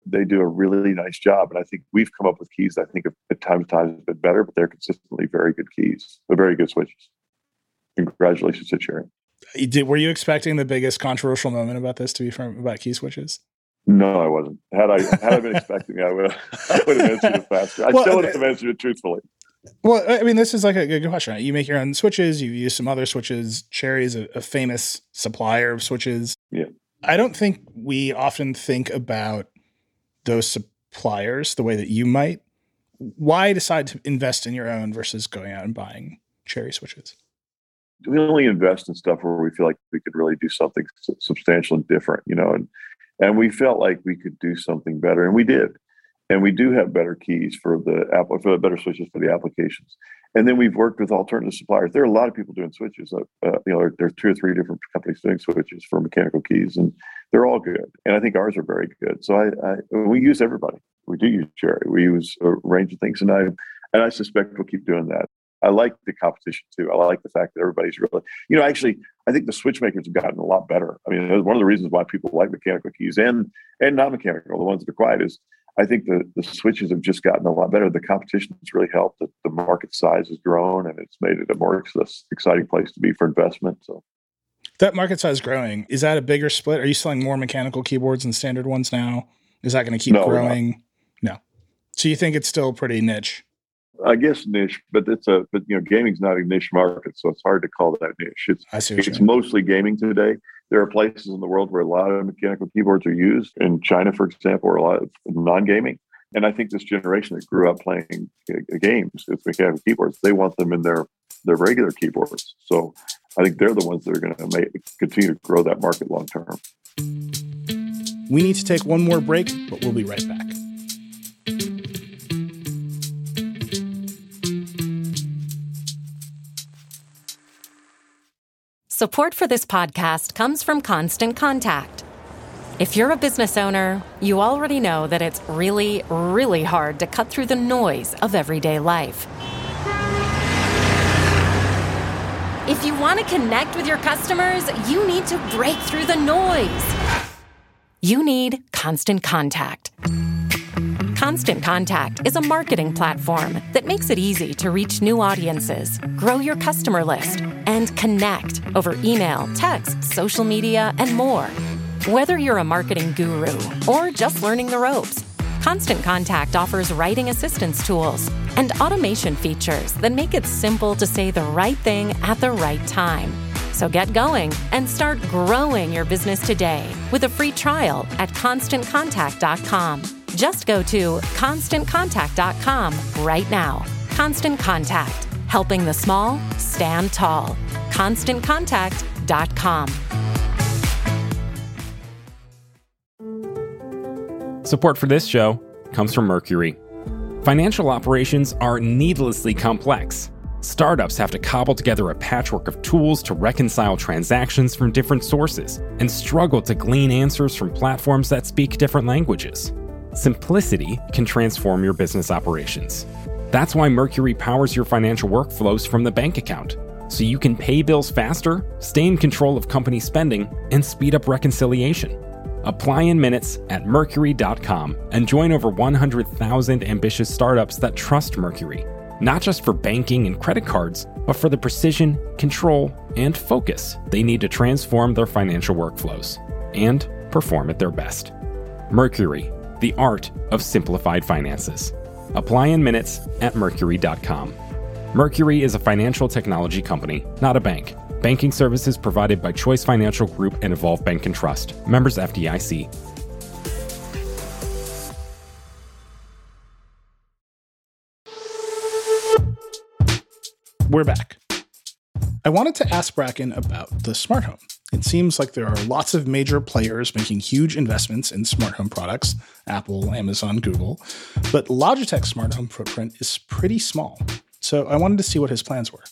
they do a really nice job. And I think we've come up with keys that I think at times have been better, but they're consistently very good keys. They're very good switches. Congratulations to Cherry. Were you expecting the biggest controversial moment about this to be about key switches? No, I wasn't. Had I been expecting it, I would have answered it faster. I still would have answered it truthfully. Well, I mean, this is like a good question, right? You make your own switches. You use some other switches. Cherry is a famous supplier of switches. Yeah. I don't think we often think about those suppliers the way that you might. Why decide to invest in your own versus going out and buying Cherry switches? We only invest in stuff where we feel like we could really do something substantial and different, and we felt like we could do something better, and we did. And we do have better keys for the better switches for the applications. And then we've worked with alternative suppliers. There are a lot of people doing switches. There's 2 or 3 different companies doing switches for mechanical keys, and they're all good. And I think ours are very good. So we use everybody. We do use Cherry. We use a range of things, and I suspect we'll keep doing that. I like the competition too. I like the fact that everybody's really, actually, I think the switch makers have gotten a lot better. I mean, one of the reasons why people like mechanical keys and non-mechanical, the ones that are quiet, is I think the switches have just gotten a lot better. The competition has really helped. The market size has grown, and it's made it a more exciting place to be for investment. So that market size growing, is that a bigger split? Are you selling more mechanical keyboards than standard ones now? Is that going to keep growing? No. So you think it's still pretty niche? I guess niche, but gaming's not a niche market, so it's hard to call that niche. It's mostly gaming today. There are places in the world where a lot of mechanical keyboards are used. In China, for example, or a lot of non-gaming. And I think this generation that grew up playing games with mechanical keyboards, they want them in their regular keyboards. So I think they're the ones that are going to continue to grow that market long term. We need to take one more break, but we'll be right back. Support for this podcast comes from Constant Contact. If you're a business owner, you already know that it's really, really hard to cut through the noise of everyday life. If you want to connect with your customers, you need to break through the noise. You need Constant Contact. Constant Contact is a marketing platform that makes it easy to reach new audiences, grow your customer list, and connect over email, text, social media, and more. Whether you're a marketing guru or just learning the ropes, Constant Contact offers writing assistance tools and automation features that make it simple to say the right thing at the right time. So get going and start growing your business today with a free trial at ConstantContact.com. Just go to ConstantContact.com right now. Constant Contact, helping the small stand tall. ConstantContact.com. Support for this show comes from Mercury. Financial operations are needlessly complex. Startups have to cobble together a patchwork of tools to reconcile transactions from different sources and struggle to glean answers from platforms that speak different languages. Simplicity can transform your business operations. That's why Mercury powers your financial workflows from the bank account, so you can pay bills faster, stay in control of company spending, and speed up reconciliation. Apply in minutes at Mercury.com and join over 100,000 ambitious startups that trust Mercury, not just for banking and credit cards, but for the precision, control, and focus they need to transform their financial workflows and perform at their best. Mercury, the art of simplified finances. Apply in minutes at Mercury.com. Mercury is a financial technology company, not a bank. Banking services provided by Choice Financial Group and Evolve Bank and Trust. Members FDIC. We're back. I wanted to ask Bracken about the smart home. It seems like there are lots of major players making huge investments in smart home products, Apple, Amazon, Google, but Logitech's smart home footprint is pretty small. So I wanted to see what his plans were.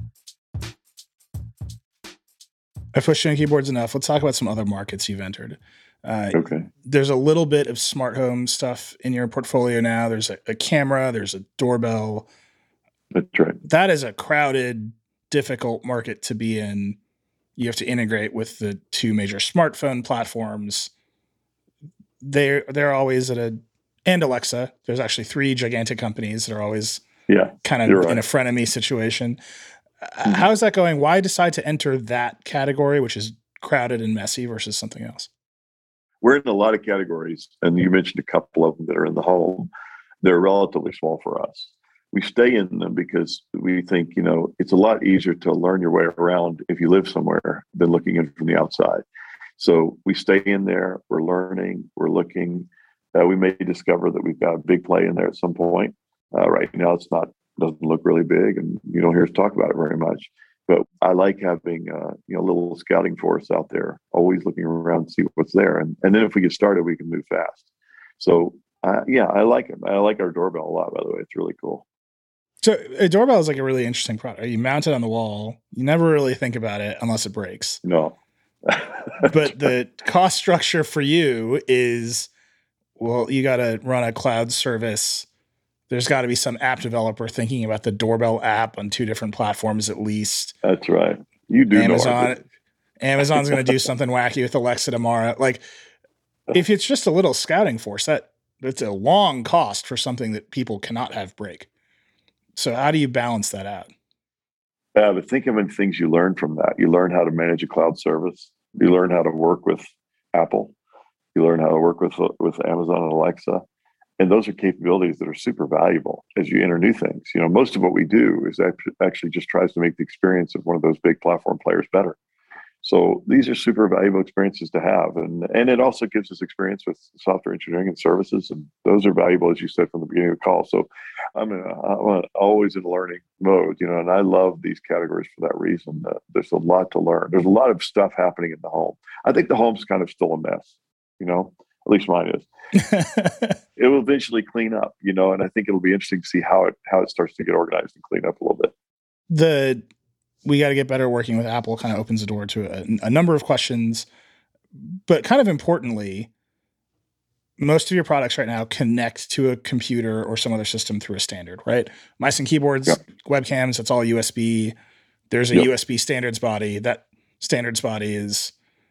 I pushed on keyboards enough. Let's talk about some other markets you've entered. Okay. There's a little bit of smart home stuff in your portfolio now. There's a camera, there's a doorbell. That's right. That is a crowded, difficult market to be in. You have to integrate with the two major smartphone platforms. they're always and Alexa. There's actually 3 gigantic companies that are always kind of in a frenemy situation. How is that going? Why decide to enter that category, which is crowded and messy, versus something else? We're in a lot of categories, and you mentioned a couple of them that are in the home. They're relatively small for us. We stay in them because we think, it's a lot easier to learn your way around if you live somewhere than looking in from the outside. So we stay in there, we're learning, we're looking. We may discover that we've got a big play in there at some point. Right now, doesn't look really big, and you don't hear us talk about it very much. But I like having a little scouting force out there, always looking around to see what's there. And then if we get started, we can move fast. So I like it. I like our doorbell a lot, by the way. It's really cool. So a doorbell is like a really interesting product. You mount it on the wall. You never really think about it unless it breaks. No. But the cost structure for you is, well, you got to run a cloud service. There's got to be some app developer thinking about the doorbell app on 2 different platforms at least. That's right. You do Amazon's going to do something wacky with Alexa tomorrow. Like, if it's just a little scouting force, that's a long cost for something that people cannot have break. So how do you balance that out? But think of things you learn from that. You learn how to manage a cloud service. You learn how to work with Apple. You learn how to work with Amazon and Alexa. And those are capabilities that are super valuable as you enter new things. Most of what we do is actually just tries to make the experience of one of those big platform players better. So these are super valuable experiences to have. And it also gives us experience with software engineering and services. And those are valuable, as you said from the beginning of the call. So I'm always in learning mode, and I love these categories for that reason. There's a lot to learn. There's a lot of stuff happening in the home. I think the home's kind of still a mess, at least mine is. It will eventually clean up, and I think it'll be interesting to see how it starts to get organized and clean up a little bit. We got to get better working with Apple kind of opens the door to a number of questions, but kind of importantly, most of your products right now connect to a computer or some other system through a standard, right? Mice and keyboards, webcams, it's all USB. There's a USB standards body. That standards body is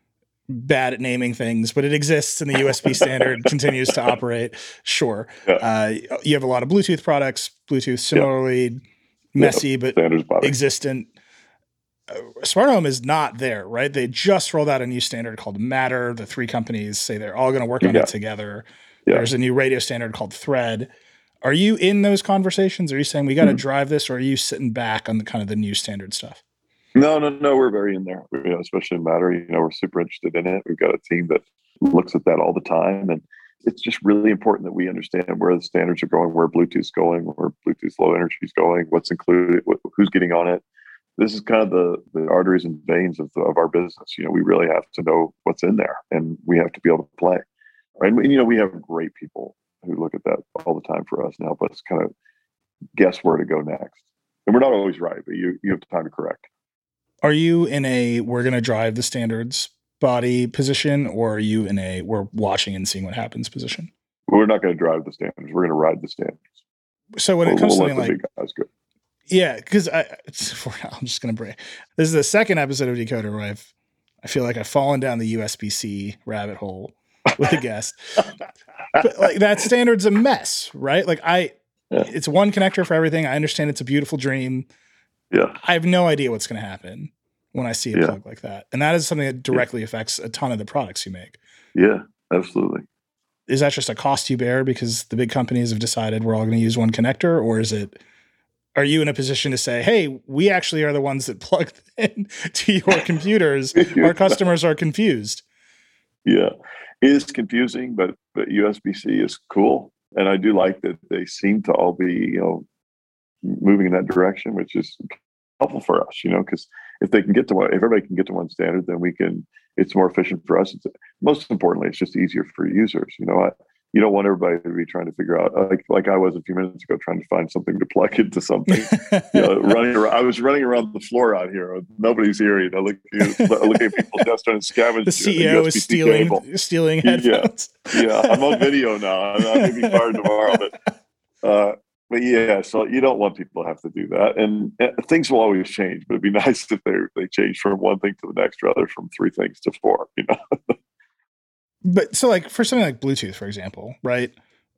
bad at naming things, but it exists and the USB standard continues to operate. Sure. You have a lot of Bluetooth products, Bluetooth similarly messy, but existent. Smart home is not there, right? They just rolled out a new standard called Matter. The 3 companies say they're all going to work on it together. There's a new radio standard called Thread. Are you in those conversations? Are you saying we got to drive this, or are you sitting back on the new standard stuff? No. We're very in there, especially in Matter. We're super interested in it. We've got a team that looks at that all the time. And it's just really important that we understand where the standards are going, where Bluetooth's going, where Bluetooth low energy is going, what's included, who's getting on it. This is kind of the arteries and veins of our business. We really have to know what's in there, and we have to be able to play. Right? And, we have great people who look at that all the time for us and help us kind of guess where to go next. And we're not always right, but you have time to correct. Are you in we're going to drive the standards body position, or are you in we're watching and seeing what happens position? We're not going to drive the standards. We're going to ride the standards. So when it comes to something like, big guys go. Yeah, because I'm just going to break. This is the second episode of Decoder where I feel like I've fallen down the USB-C rabbit hole with a guest. But that standard's a mess, right? It's one connector for everything. I understand it's a beautiful dream. Yeah, I have no idea what's going to happen when I see a plug like that, and that is something that directly affects a ton of the products you make. Yeah, absolutely. Is that just a cost you bear because the big companies have decided we're all going to use one connector, or is it? Are you in a position to say, hey, we actually are the ones that plug in to your computers. Our customers are confused. Yeah, it is confusing, but USB-C is cool. And I do like that they seem to all be, moving in that direction, which is helpful for us, because if everybody can get to one standard, then it's more efficient for us. Most importantly, it's just easier for users. You don't want everybody to be trying to figure out, like I was a few minutes ago, trying to find something to plug into something. Running around. I was running around the floor out here. Nobody's here. Looking at people's desks trying to scavenge. The CEO is stealing headphones. Yeah, I'm on video now. I may be fired tomorrow, but yeah. So you don't want people to have to do that, and things will always change. But it'd be nice if they change from one thing to the next, rather from 3 things to 4. But so like for something like Bluetooth, for example, right?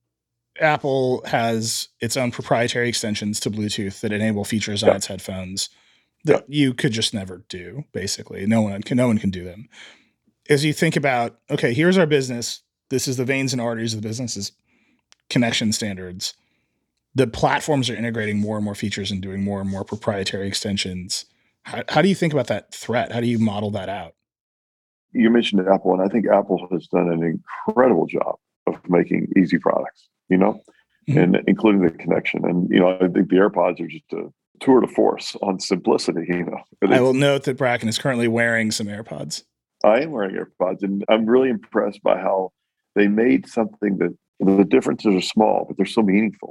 Apple has its own proprietary extensions to Bluetooth that enable features on its headphones that you could just never do, basically. No one can do them. As you think about, okay, here's our business. This is the veins and arteries of the business is connection standards. The platforms are integrating more and more features and doing more and more proprietary extensions. How do you think about that threat? How do you model that out? You mentioned Apple, and I think Apple has done an incredible job of making easy products, and including the connection. And, I think the AirPods are just a tour de force on simplicity, I will note that Bracken is currently wearing some AirPods. I am wearing AirPods, and I'm really impressed by how they made something that the differences are small, but they're so meaningful,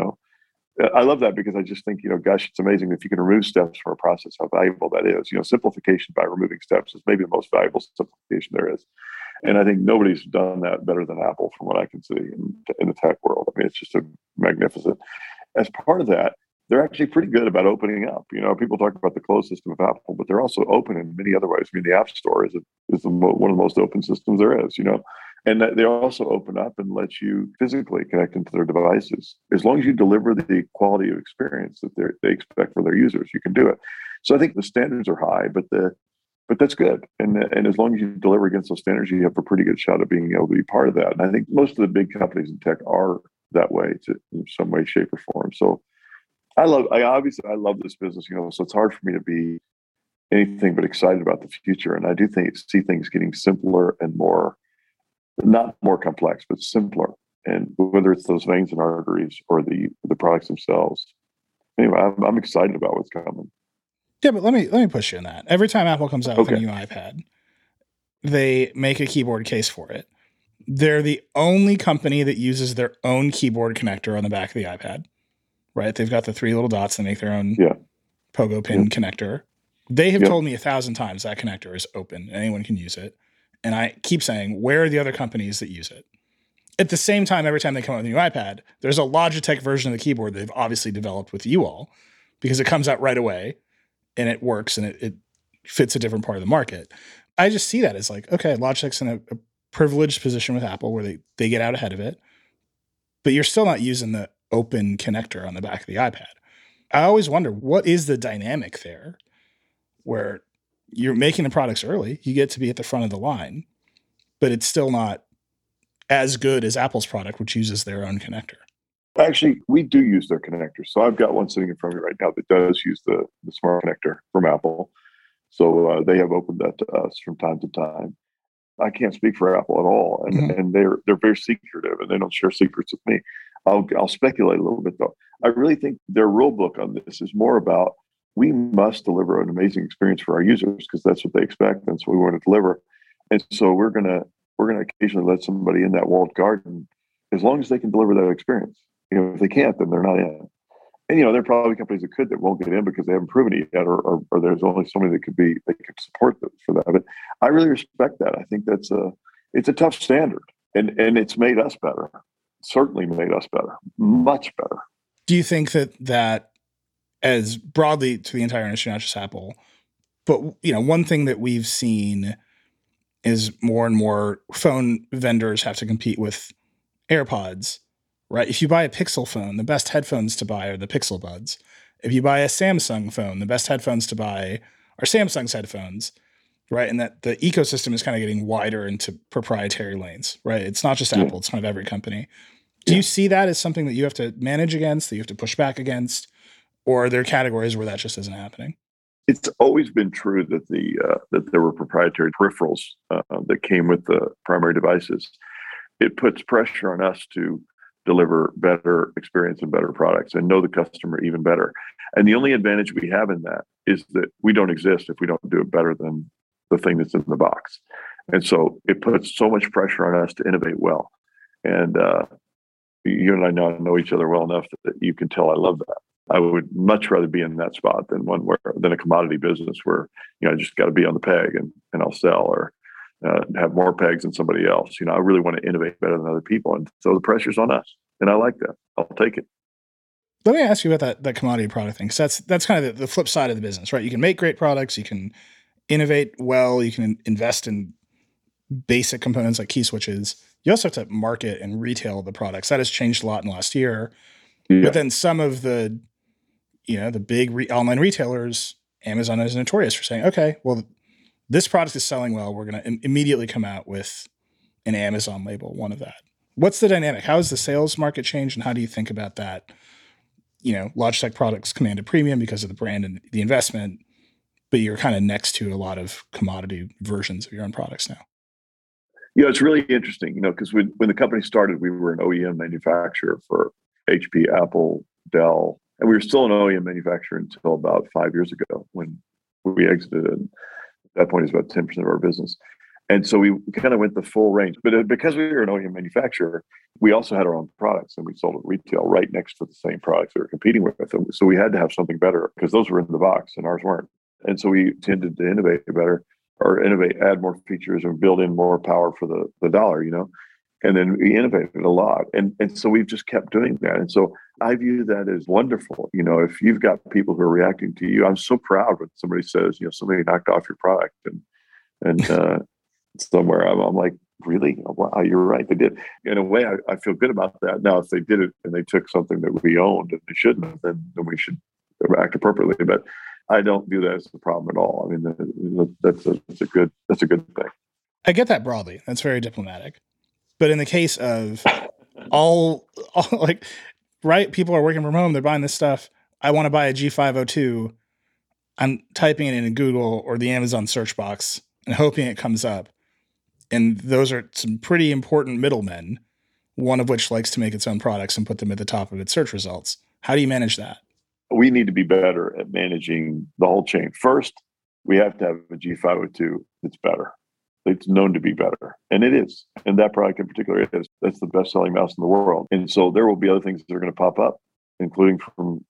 I love that because I just think, gosh, it's amazing if you can remove steps from a process, how valuable that is. Simplification by removing steps is maybe the most valuable simplification there is. And I think nobody's done that better than Apple from what I can see in the tech world. I mean, it's just magnificent. As part of that, they're actually pretty good about opening up. People talk about the closed system of Apple, but they're also open in many other ways. I mean, the App Store is one of the most open systems there is, and they also open up and let you physically connect into their devices. As long as you deliver the quality of experience that they expect for their users, you can do it. So I think the standards are high, but that's good. And as long as you deliver against those standards, you have a pretty good shot of being able to be part of that. And I think most of the big companies in tech are that way in some way, shape, or form. So I love this business, so it's hard for me to be anything but excited about the future. And I do see things getting simpler and more, not more complex, but simpler. And whether it's those veins and arteries or the products themselves. Anyway, I'm excited about what's coming. Yeah, but let me push you on that. Every time Apple comes out with a new iPad, they make a keyboard case for it. They're the only company that uses their own keyboard connector on the back of the iPad. Right? They've got the 3 little dots that make their own pogo pin connector. They have told me 1,000 times that connector is open. Anyone can use it. And I keep saying, where are the other companies that use it? At the same time, every time they come out with a new iPad, there's a Logitech version of the keyboard they've obviously developed with you all because it comes out right away and it works and it fits a different part of the market. I just see that as like, okay, Logitech's in a privileged position with Apple where they get out ahead of it, but you're still not using the open connector on the back of the iPad. I always wonder, what is the dynamic there where you're making the products early, you get to be at the front of the line, but it's still not as good as Apple's product, which uses their own connector. Actually, we do use their connector. So I've got one sitting in front of me right now that does use the smart connector from Apple. So they have opened that to us from time to time. I can't speak for Apple at all, and they're very secretive, and they don't share secrets with me. I'll speculate a little bit though. I really think their rule book on this is more about we must deliver an amazing experience for our users because that's what they expect, and so we want to deliver. And so we're gonna occasionally let somebody in that walled garden as long as they can deliver that experience. If they can't, then they're not in. And there are probably companies that won't get in because they haven't proven it yet, or there's only so many that could support them for that. But I really respect that. I think it's a tough standard, and it's made us better. Certainly made us better, much better. Do you think that as broadly to the entire industry, not just Apple, but one thing that we've seen is more and more phone vendors have to compete with AirPods, right? If you buy a Pixel phone, the best headphones to buy are the Pixel Buds. If you buy a Samsung phone, the best headphones to buy are Samsung's headphones, right? And that the ecosystem is kind of getting wider into proprietary lanes, right? It's not just Apple, it's kind of every company. Do you see that as something that you have to manage against, that you have to push back against, or are there categories where that just isn't happening? It's always been true that that there were proprietary peripherals that came with the primary devices. It puts pressure on us to deliver better experience and better products and know the customer even better. And the only advantage we have in that is that we don't exist if we don't do it better than the thing that's in the box. And so it puts so much pressure on us to innovate well. And you and I now know each other well enough that you can tell I love that. I would much rather be in that spot than a commodity business where I just got to be on the peg and I'll sell or have more pegs than somebody else. I really want to innovate better than other people, and so the pressure's on us, and I like that. I'll take it. Let me ask you about that commodity product thing, because that's kind of the flip side of the business, right? You can make great products, you can innovate well, you can invest in basic components like key switches, you also have to market and retail the products. That has changed a lot in the last year. Yeah. But then some of the, the big online retailers, Amazon is notorious for saying, okay, well, this product is selling well. We're going to immediately come out with an Amazon label, one of that. What's the dynamic? How has the sales market changed, and how do you think about that? Logitech products command a premium because of the brand and the investment, but you're kind of next to a lot of commodity versions of your own products now. It's really interesting, because when the company started, we were an OEM manufacturer for HP, Apple, Dell, and we were still an OEM manufacturer until about 5 years ago when we exited. And at that point, it's about 10% of our business. And so we kind of went the full range. But because we were an OEM manufacturer, we also had our own products, and we sold at retail right next to the same products we were competing with. So we had to have something better because those were in the box and ours weren't. And so we tended to innovate better, or add more features and build in more power for the dollar, and then we innovated a lot. And so we've just kept doing that. And so I view that as wonderful. If you've got people who are reacting to you, I'm so proud when somebody says, somebody knocked off your product and somewhere I'm like, really? Wow, you're right. They did. In a way, I feel good about that. Now, if they did it and they took something that we owned and they shouldn't have, then we should act appropriately. But I don't view that as a problem at all. I mean, that's a good thing. I get that broadly. That's very diplomatic. But in the case of all right, people are working from home, they're buying this stuff. I want to buy a G502. I'm typing it in Google or the Amazon search box and hoping it comes up. And those are some pretty important middlemen, one of which likes to make its own products and put them at the top of its search results. How do you manage that? We need to be better at managing the whole chain. First, we have to have a G502 that's better. It's known to be better. And it is. And that product in particular is. That's the best-selling mouse in the world. And so there will be other things that are going to pop up, including from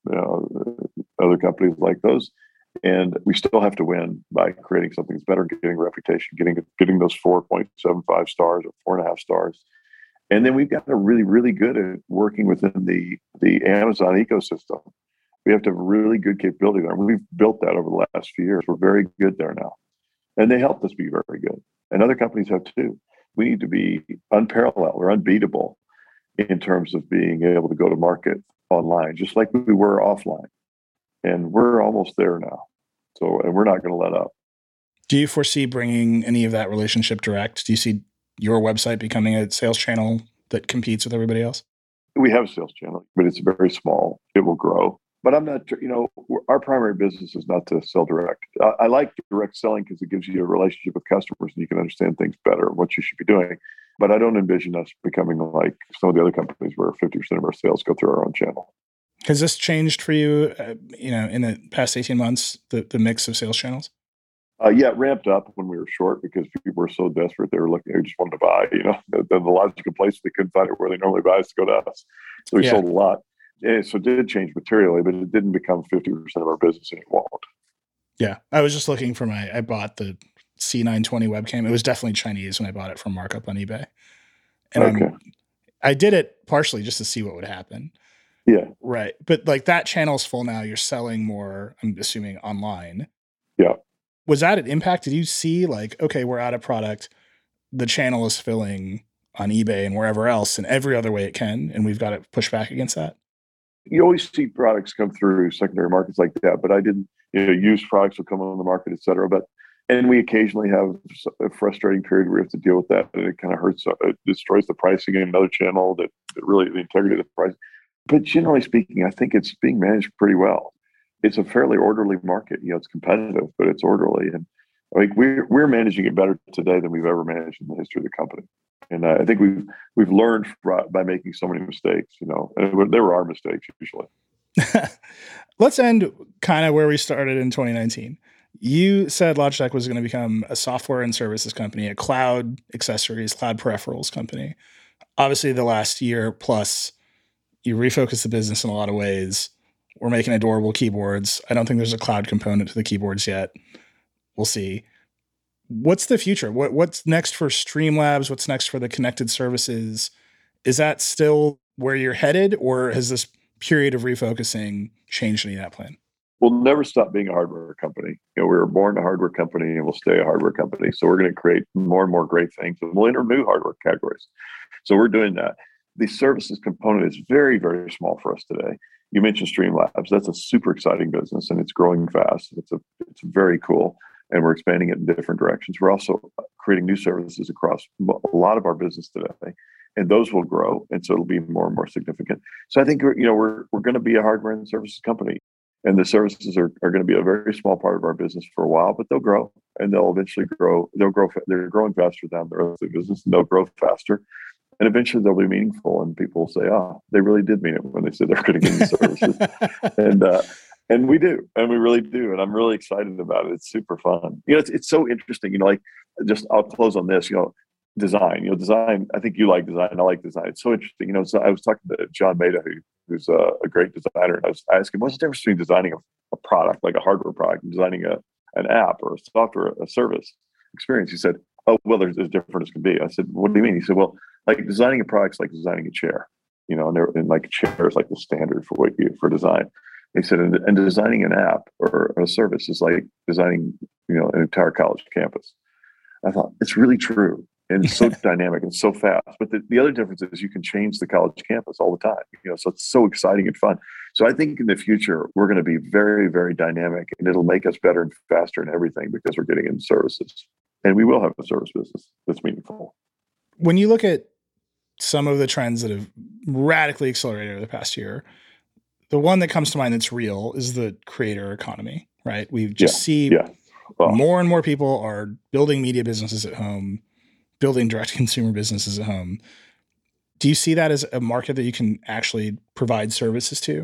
other companies like those. And we still have to win by creating something that's better, getting reputation, getting those 4.75 stars or 4.5 stars. And then we've got to really, really good at working within the Amazon ecosystem. We have to have really good capability there. We've built that over the last few years. We're very good there now. And they helped us be very good. And other companies have too. We need to be unparalleled or unbeatable in terms of being able to go to market online, just like we were offline. And we're almost there now. And we're not going to let up. Do you foresee bringing any of that relationship direct? Do you see your website becoming a sales channel that competes with everybody else? We have a sales channel, but it's very small. It will grow. But I'm not, our primary business is not to sell direct. I like direct selling because it gives you a relationship with customers and you can understand things better and what you should be doing. But I don't envision us becoming like some of the other companies where 50% of our sales go through our own channel. Has this changed for you, in the past 18 months, the mix of sales channels? Yeah, it ramped up when we were short because people were so desperate. They just wanted to buy, the logical place they couldn't find it where they normally buy is to go to us. So we sold a lot. Yeah, so it did change materially, but it didn't become 50% of our business and it won't. Yeah, I was just looking for I bought the C920 webcam. It was definitely Chinese when I bought it from markup on eBay. And I did it partially just to see what would happen. Yeah. Right. But that channel's full now. You're selling more, I'm assuming, online. Yeah. Was that an impact? Did you see okay, we're out of product. The channel is filling on eBay and wherever else in every other way it can. And we've got to push back against that. You always see products come through secondary markets like that, but I didn't, used products will come on the market, et cetera. And we occasionally have a frustrating period where we have to deal with that. And it kind of hurts, it destroys the pricing in another channel that really the integrity of the price. But generally speaking, I think it's being managed pretty well. It's a fairly orderly market. It's competitive, but it's orderly. And we're managing it better today than we've ever managed in the history of the company. And I think we've learned by making so many mistakes, and they were our mistakes usually. Let's end kind of where we started in 2019. You said Logitech was going to become a software and services company, a cloud accessories, cloud peripherals company. Obviously, the last year plus, you refocused the business in a lot of ways. We're making adorable keyboards. I don't think there's a cloud component to the keyboards yet. We'll see. What's the future? What's next for Streamlabs? What's next for the connected services? Is that still where you're headed, or has this period of refocusing changed any of that plan? we'll never stop being a hardware company. We were born a hardware company and we'll stay a hardware company. So we're going to create more and more great things, and we'll enter new hardware categories. So we're doing that. The services component is very, very small for us today. You mentioned Streamlabs. That's a super exciting business and it's growing fast. It's very cool. And we're expanding it in different directions. We're also creating new services across a lot of our business today, and those will grow. And so it'll be more and more significant. So I think, we're going to be a hardware and services company, and the services are going to be a very small part of our business for a while, but they'll grow and they'll eventually grow. They're growing faster than the rest of the business, and they'll grow faster. And eventually they'll be meaningful, and people will say, "Oh, they really did mean it when they said they're going to give me services." And we do, and we really do. And I'm really excited about it. It's super fun. It's so interesting. I'll close on this. Design. Design. I think you like design. I like design. It's so interesting. So I was talking to John Maida, who's a great designer, and I was asking, what's the difference between designing a product, like a hardware product, and designing an app or a software, a service experience? He said, "Oh, well, there's as different as can be." I said, "What do you mean?" He said, "Well, like designing a product is like designing a chair, and like a chair is like the standard for design." He said, and designing an app or a service is like designing, an entire college campus. I thought, it's really true. And it's so dynamic and so fast. But the other difference is you can change the college campus all the time. So it's so exciting and fun. So I think in the future, we're going to be very, very dynamic, and it'll make us better and faster in everything because we're getting into services. And we will have a service business that's meaningful. When you look at some of the trends that have radically accelerated over the past year, the one that comes to mind that's real is the creator economy, right? We just see more and more people are building media businesses at home, building direct consumer businesses at home. Do you see that as a market that you can actually provide services to?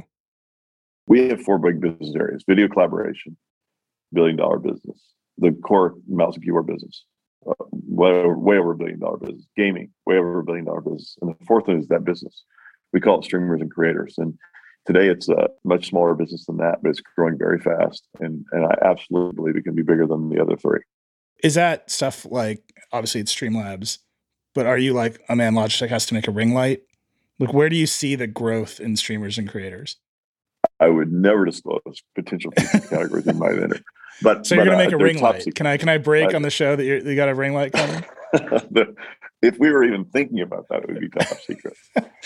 We have 4 big business areas: video collaboration, $1 billion business; the core mouse and keyboard business, way over $1 billion business; gaming, way over $1 billion business; and the fourth one is that business. We call it streamers and creators. And today it's a much smaller business than that, but it's growing very fast. And I absolutely believe it can be bigger than the other 3. Is that stuff like, obviously it's Streamlabs, but are you like, oh man, Logitech has to make a ring light? Like, where do you see the growth in streamers and creators? I would never disclose potential future categories in my enter. But so you're going to make a ring light. Can I break on the show that you got a ring light coming? If we were even thinking about that, it would be top secret.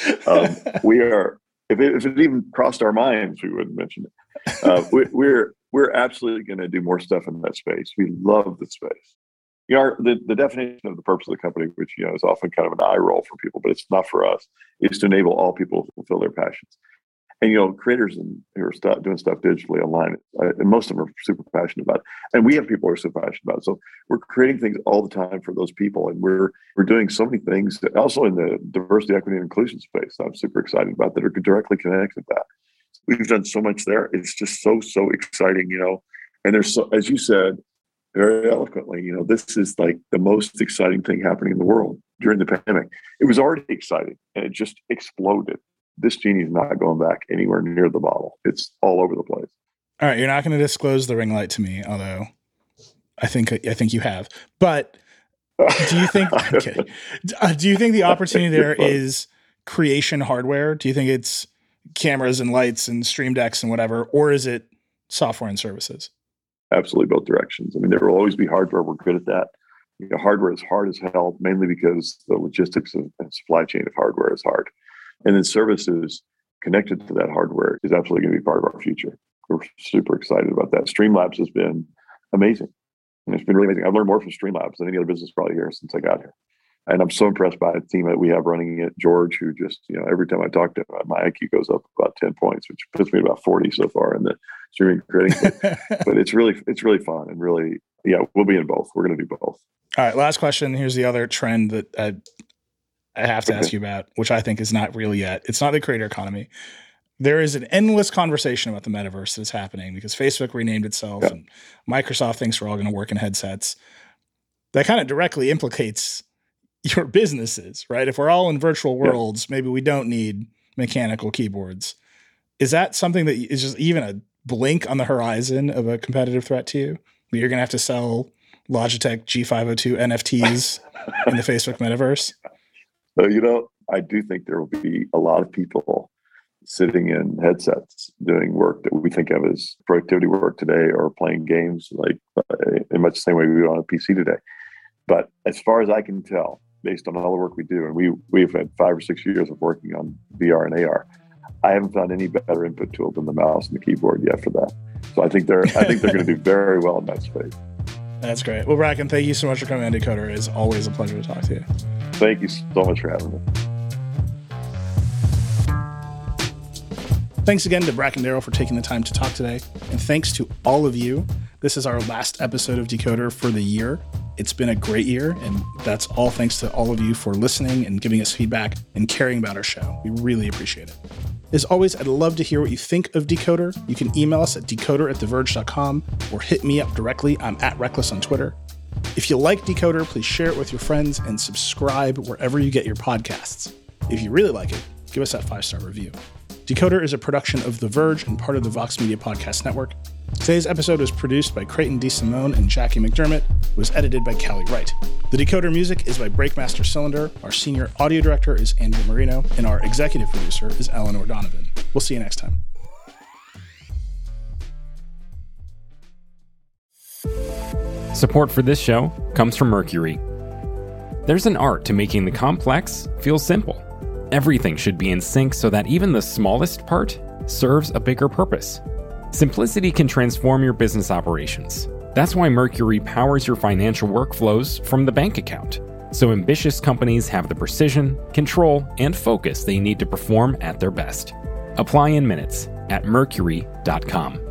We are. If it even crossed our minds, we wouldn't mention it. We're absolutely going to do more stuff in that space. We love the space. The definition of the purpose of the company, which is often kind of an eye roll for people, but it's not for us, is to enable all people to fulfill their passions. And creators who are doing stuff digitally online, and most of them are super passionate about it. And we have people who are super passionate about it. So we're creating things all the time for those people, and we're doing so many things also in the diversity, equity, and inclusion space that I'm super excited about that are directly connected to that. We've done so much there. It's just so exciting, And there's so, as you said very eloquently, this is like the most exciting thing happening in the world during the pandemic. It was already exciting, and it just exploded. This genie is not going back anywhere near the bottle. It's all over the place. All right, you're not going to disclose the ring light to me, although I think you have. But do you think do you think the opportunity there is creation hardware? Do you think it's cameras and lights and stream decks and whatever, or is it software and services? Absolutely both directions. I mean, there will always be hardware. We're good at that. Hardware is hard as hell, mainly because the logistics and supply chain of hardware is hard. And then services connected to that hardware is absolutely going to be part of our future. We're super excited about that. Streamlabs has been amazing. And it's been really amazing. I've learned more from Streamlabs than any other business probably here since I got here. And I'm so impressed by the team that we have running it. George, who just, every time I talk to him, my IQ goes up about 10 points, which puts me at about 40 so far in the streaming creating. But it's really fun and really, we'll be in both. We're going to do both. All right. Last question. Here's the other trend that I have to ask you about, which I think is not real yet. It's not the creator economy. There is an endless conversation about the metaverse that's happening because Facebook renamed itself and Microsoft thinks we're all going to work in headsets. That kind of directly implicates your businesses, right? If we're all in virtual worlds, maybe we don't need mechanical keyboards. Is that something that is just even a blink on the horizon of a competitive threat to you? You're going to have to sell Logitech G502 NFTs in the Facebook metaverse? So, I do think there will be a lot of people sitting in headsets doing work that we think of as productivity work today, or playing games like in much the same way we do on a PC today. But as far as I can tell, based on all the work we do, and we've had 5 or 6 years of working on VR and AR, I haven't found any better input tool than the mouse and the keyboard yet for that. So I think they're going to do very well in that space. That's great. Well, Bracken, thank you so much for coming on Decoder. It's always a pleasure to talk to you. Thank you so much for having me. Thanks again to Bracken Darrell for taking the time to talk today. And thanks to all of you. This is our last episode of Decoder for the year. It's been a great year, and that's all thanks to all of you for listening and giving us feedback and caring about our show. We really appreciate it. As always, I'd love to hear what you think of Decoder. You can email us at decoder@theverge.com or hit me up directly. I'm @Reckless on Twitter. If you like Decoder, please share it with your friends and subscribe wherever you get your podcasts. If you really like it, give us that 5-star review. Decoder is a production of The Verge and part of the Vox Media Podcast Network. Today's episode was produced by Creighton DeSimone and Jackie McDermott. It was edited by Callie Wright. The Decoder music is by Breakmaster Cylinder. Our senior audio director is Andrew Marino, and our executive producer is Eleanor Donovan. We'll see you next time. Support for this show comes from Mercury. There's an art to making the complex feel simple. Everything should be in sync so that even the smallest part serves a bigger purpose. Simplicity can transform your business operations. That's why Mercury powers your financial workflows from the bank account, so ambitious companies have the precision, control, and focus they need to perform at their best. Apply in minutes at mercury.com.